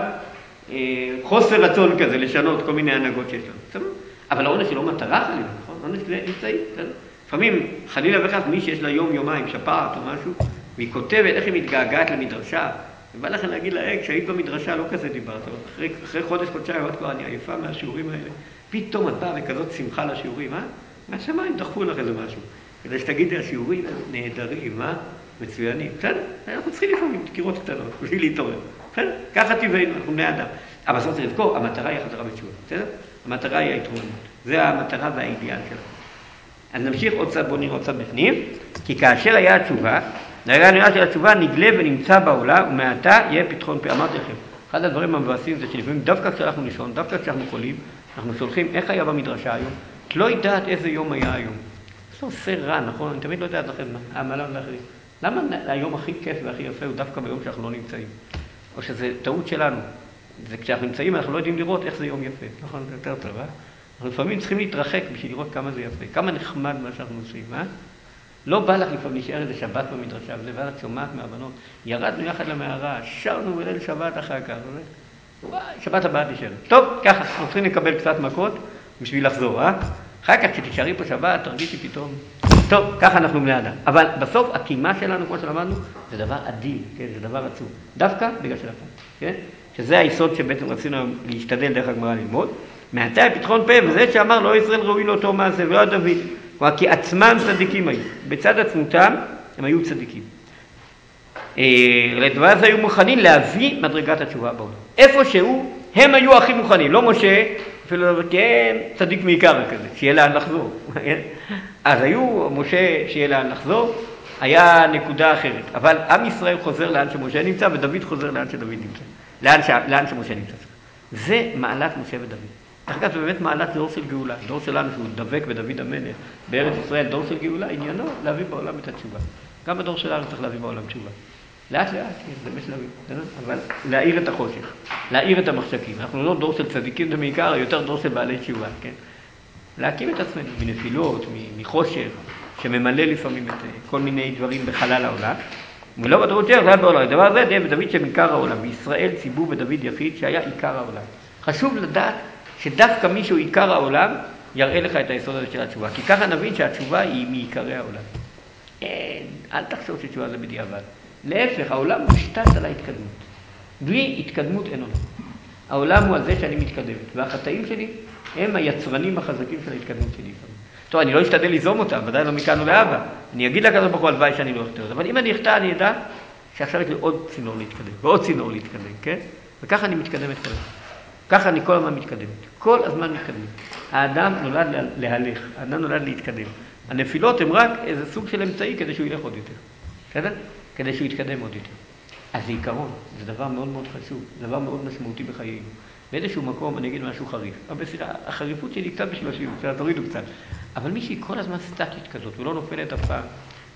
A: חוסר רצון כזה לשנות כל מיני הנהגות שיש לנו, בסדר? אבל העונש היא לא מטרה חלילה, נכון? העונש זה אמצעי, בסדר? לפעמים חלילה וחס מי שיש לה יום-יומיים שפעת או משהו, והיא כותבת איך היא מתגעגעת למדרשה, ובא לכם להגיד לה, כשהיית במדרשה לא כזה דיברת, אחרי חודש-חודשיים, עוד כבר אני עייפה מהשיעורים האלה, פתאום את באה וכזאת שמחה לשיעורים, מהשמיים דחפו לך איזה משהו, כדי שתגידי, השיעורים נהדרים, מצוינים, בסדר? אנחנו צריכים לפעמים דקירות קטנות, בשביל להתעורר, בסדר? ככה טבענו, אנחנו בני אדם. אבל בסוף צריך לזכור, המטרה היא החזרה בתשובה, בסדר? המטרה היא ההתרוממות, זה המטרה והאידיאל שלנו. אז נמשיך עוד צד, בוא נראה עוד צד בפנים, כי כאשר היה התשובה, נראה הנראה של התשובה נגלה ונמצא בעולה, ומעתה יהיה פתחון פה. אמרתי לכם, אחד הדברים המבאסים זה שלפעמים דווקא כשאנחנו לישון, דווקא כשאנחנו חולים, אנחנו שולחים איך היה במדרשה היום, את לא יודעת איזה יום היה היום. זה עושה רע, נכון? אני תמיד לא יודעת לכם, המלאם לאחרים. למה היום הכי כיף והכי יפה הוא דווקא ביום שאנחנו לא נמצאים? או שזה טעות שלנו. זה כשאנחנו נמצאים אנחנו לא יודעים לראות איך זה יום יפה. נכון? זה יותר טוב, אנחנו לפעמים צריכים להתרחק בשביל לראות כמה זה יפה, כמה נחמד מה שאנחנו עושים, לא בא לך לפעמים להישאר איזה שבת במדרשה, וזה ואז את שומעת מהבנות, ירדנו יחד למערה, שרנו בליל שבת אחר כך, וואי, שבת הבאה תשאר. טוב, ככה, אנחנו צריכים לקבל קצת מכות בשביל לחזור, אחר כך כשתשארי פה שבת, תרגישי פתאום. טוב, ככה אנחנו בני אדם. אבל בסוף הקימה שלנו, כמו שלמדנו, זה דבר עדין, כן? זה דבר עצום. דווקא בגלל שלכם, כן? שזה היסוד שבעצם רצינו להשתדל דרך הגמרא ללמוד. מעתה פתחון פה, וזה שאמר לא ישראל ראוי לאותו מעשה ולא דוד. כלומר, כי עצמם צדיקים היו. בצד עצמותם הם היו צדיקים. לדבר הזה היו מוכנים להביא מדרגת התשובה בעולם. איפה שהוא, הם היו הכי מוכנים. לא משה, אפילו כן, צדיק מעיקר כזה, שיהיה לאן לחזור. אז היו משה שיהיה לאן לחזור, היה נקודה אחרת. אבל עם ישראל חוזר לאן שמשה נמצא, ודוד חוזר לאן שדוד נמצא. לאן שמשה נמצא. זה מעלת משה ודוד. אגב, זה באמת מעלת דור של גאולה. דור שלנו שהוא דבק בדוד המלך, בארץ ישראל, דור של גאולה, עניינו להביא בעולם את התשובה. גם הדור שלנו צריך להביא בעולם תשובה. לאט לאט, זה באמת להביא. אבל להאיר את החושך, להאיר את המחשכים. אנחנו לא דור של צדיקים, זה בעיקר יותר דור של בעלי תשובה, כן? להקים את עצמנו מנפילות, מחושך, שממלא לפעמים את כל מיני דברים בחלל העולם. ולא בדור יותר, זה היה בעולם. הדבר הזה, זה בדוד שמעיקר העולם. בישראל ציבור בדוד יחיד שהיה עיקר העולם. חשוב לדעת שדווקא מישהו עיקר העולם יראה לך את היסוד הזה של התשובה. כי ככה נבין שהתשובה היא מעיקרי העולם. אל תחשוב שתשובה זה בדיעבד. להפך, העולם מושתת על ההתקדמות. בלי התקדמות אין עולם. העולם הוא על זה שאני מתקדמת. והחטאים שלי הם היצרנים החזקים של ההתקדמות שלי. טוב, אני לא אשתדל ליזום אותם, ודאי לא מכאן ולהבא. אני אגיד לקדוש ברוך הוא הלוואי שאני לא אחטא. אבל אם אני אחטא, אני אדע שעכשיו יש לי עוד צינור להתקדם, ועוד צינור להתקדם, כן? וככה אני מתקדמת כל הזמן. ככה אני כל הזמן מתקדמת. כל הזמן מתקדמת. האדם נולד להלך, האדם נולד להתקדם. הנפילות הן רק איזה סוג של אמצעי כדי שהוא ילך עוד יותר. בסדר? כדי שהוא יתקדם עוד יותר. אז זה עיקרון, זה דבר מאוד מאוד חשוב, זה דבר מאוד משמעותי בחיינו. באיזשהו מקום אני אגיד משהו חריף. אבל החריפות שלי קצת בשביל השיעור, תורידו קצת. אבל מישהי כל הזמן סטטית כזאת, ולא נופלת אף פעם,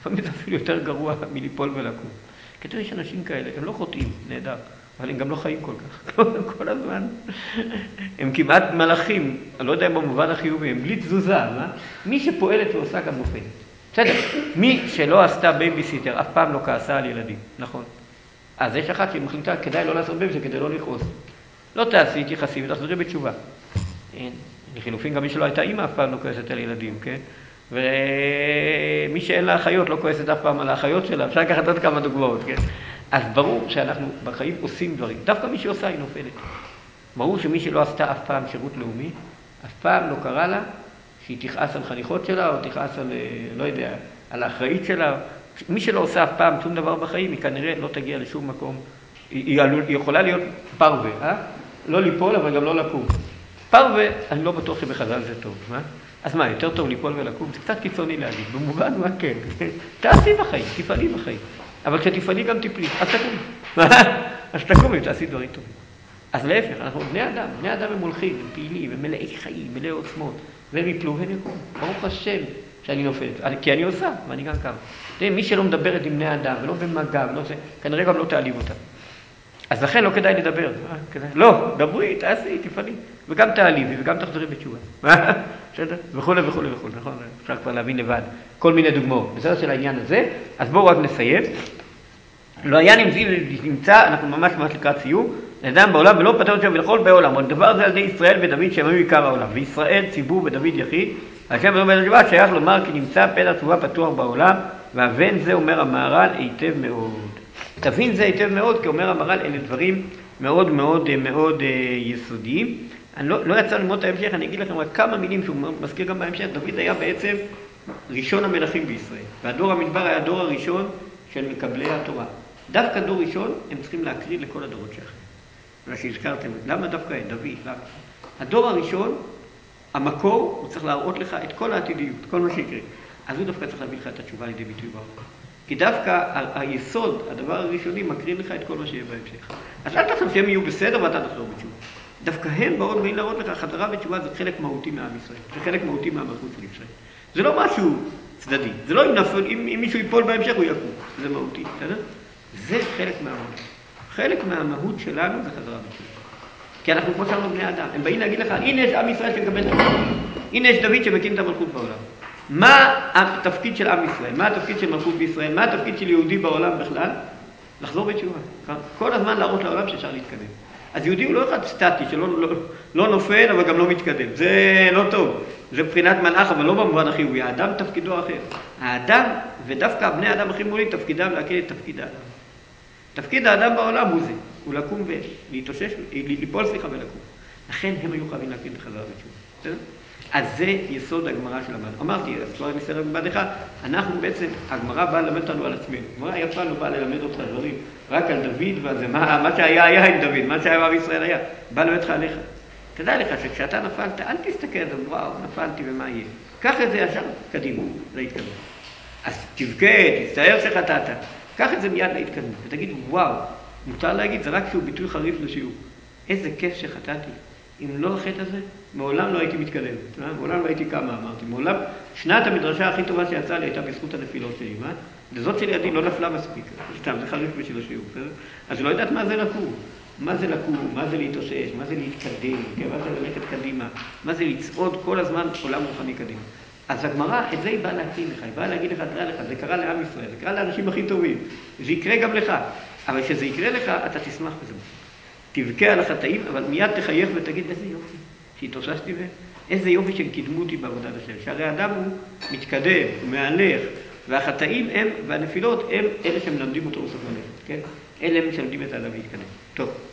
A: לפעמים זה אפילו יותר גרוע מליפול ולקום. כתוב יש אנשים כאלה, הם לא חוטאים, נהדר, אבל הם גם לא חיים כל כך, כל הזמן. הם כמעט מלאכים, אני לא יודע אם במובן החיובי, הם בלי תזוזה, מה? מי שפועלת ועושה גם נופלת. בסדר, מי שלא עשתה בייביסיטר, אף פעם לא כעסה על ילדים, נכון? אז יש אחת שהיא מחליטה, כדאי לא לעשות בייביסיטר כדי לא לכעוס. לא תעשי, תכעסי ותחזרי בתשובה. לחילופין, גם מי שלא הייתה אימא אף פעם לא כועסת על ילדים, כן? ומי שאין לה אחיות לא כועסת אף פעם על האחיות שלה, אפשר לקחת עוד כמה דוגמאות, כן? אז ברור שאנחנו בחיים עושים דברים, דווקא מי שעושה היא נופלת. ברור שמי שלא עשתה אף פעם שירות לאומי, אף פעם לא קרה לה שהיא תכעס על חניכות שלה, או תכעס על, לא יודע, על האחראית שלה. מי שלא עושה אף פעם שום דבר בחיים, היא כנראה לא תגיע לשום מקום. היא יכולה להיות פרווה, לא ליפול, אבל גם לא לקום. פרווה, אני לא בטוח שבחז"ל זה טוב, מה? אז מה, יותר טוב ליפול ולקום? זה קצת קיצוני להגיד, במובן מה כן. תעשי בחיים, תפעלי בחיים. אבל כשתפעלי גם תפלי, אז תקומי. אז תקומי, תעשי דברים טובים. אז להפך, אנחנו בני אדם. בני אדם הם הולכים, הם פעילים, הם מלאי חיים, מלאי עוצמות. והם יפלו והם יקום. ברוך השם שאני נופלת. כי אני עושה, ואני גם קם. מי שלא מדברת עם בני אדם, ולא במגע, כנראה גם לא תעליב אותם. אז לכן לא כדאי לדבר. לא, דברי, תעשי, תפעלי. וגם תעליבי, וגם תחזרי בתשובה. בסדר? וכו' וכו' וכו', נכון? אפשר כבר להבין לבד. כל מיני דוגמאות. בסדר של העניין הזה. אז בואו רק נסיים. לא היה נמצא, אנחנו ממש לקראת סיום, לאדם בעולם ולא פתר שם ולכל בעולם. אבל דבר זה על ידי ישראל ודוד שהם היו עיקר העולם. וישראל, ציבור ודוד יחיד. השם אומר בתשובה שייך לומר כי נמצא פתח תשובה פתוח בעולם, והבן זה אומר המהר"ל היטב מאוד. תבין זה היטב מאוד, כי אומר המהר"ל אלה דברים מאוד מאוד מאוד יסודיים. אני לא יצא ללמוד את ההמשך, אני אגיד לכם רק כמה מילים שהוא מזכיר גם בהמשך. דוד היה בעצם ראשון המלכים בישראל, והדור המדבר היה הדור הראשון של מקבלי התורה. דווקא דור ראשון הם צריכים להקריא לכל הדורות שלכם. מה שהזכרתם, למה דווקא את דוד? למה? הדור הראשון, המקור, הוא צריך להראות לך את כל העתידיות, כל מה שיקרה. אז הוא דווקא צריך להביא לך את התשובה לידי ביטוי בעולם. כי דווקא היסוד, הדבר הראשוני, מקריא לך את כל מה שיהיה בהמשך. אז אל תחשוב שהם יהיו בסדר ואתה תחזור בתשובה. דווקא הם בעוד באים להראות לך, חזרה בתשובה זה חלק מהותי מעם ישראל. זה חלק מהותי מהמלכות של ישראל. זה לא משהו צדדי. זה לא אם מישהו ייפול בהמשך הוא יקום. זה מהותי, בסדר? זה חלק מהמהות. חלק מהמהות שלנו זה חזרה בתשובה. כי אנחנו כמו שאמרנו בני אדם. הם באים להגיד לך, הנה יש עם ישראל שמקבל את המלכות. הנה יש דוד שמקים את המלכות בעולם. מה התפקיד של עם ישראל? מה התפקיד של מלכות בישראל? מה התפקיד של יהודי בעולם בכלל? לחזור בתשובה. כל הזמן להראות לעולם שאפשר להתקדם. אז יהודי הוא לא אחד סטטי, שלא נופל אבל גם לא מתקדם. זה לא טוב. זה מבחינת מלאך, אבל לא במובן החיובי. האדם תפקידו אחר. האדם, ודווקא בני האדם הכי מולים, תפקידם להכיר את תפקיד האדם. תפקיד האדם בעולם הוא זה. הוא לקום ולהתאושש, ליפול ולקום. לכן הם היו חייבים להכיר את חזרה בתשובה. בסדר? אז זה יסוד הגמרא של המד. אמרתי, אז כבר נסתכל בבד אחד, אנחנו בעצם, הגמרא באה ללמד אותנו על עצמנו. הגמרא אף פעם לא באה ללמד אותך דברים, רק על דוד ועל זה, מה שהיה עם דוד, מה שהיה עם ישראל היה, בא ללמד לך עליך. תדע לך שכשאתה נפלת, אל תסתכל על זה, וואו, נפלתי ומה יהיה. קח את זה ישר, קדימה, להתקדם. אז תבכה, תצטער שחטאת, קח את זה מיד להתקדם, ותגיד, וואו, מותר להגיד, זה רק שהוא ביטוי חריף לשיעור. איזה כיף שחטאתי. אם לא החטא הזה, מעולם לא הייתי מתקדם. מעולם לא הייתי כמה, אמרתי. מעולם, שנת המדרשה הכי טובה שיצאה לי הייתה בזכות הנפילות שלי. מה? וזאת שלידי לא נפלה מספיק. סתם, זה חריף בשביל השיעור. אז לא יודעת מה זה לקום. מה זה לקום, מה זה להתאושש, מה זה להתקדם, מה זה ללכת קדימה, מה זה לצעוד כל הזמן עולם רוחני קדימה. אז הגמרא, את זה היא באה להקטין לך, היא באה להגיד לך, תראה לך, זה קרה לעם ישראל, זה קרה לאנשים הכי טובים. זה יקרה גם לך. אבל כשזה יקרה לך, אתה תשמח בזה. תבכה על החטאים, אבל מיד תחייך ותגיד, איזה יופי שהתאוששתי בהם, איזה יופי שהם קידמו אותי בעבודת השם. שהרי האדם הוא מתקדם, הוא מהלך, והחטאים הם, והנפילות הם אלה שמלמדים אותו בסוף ללכת, כן? אלה הם שמלמדים את האדם להתקדם. טוב.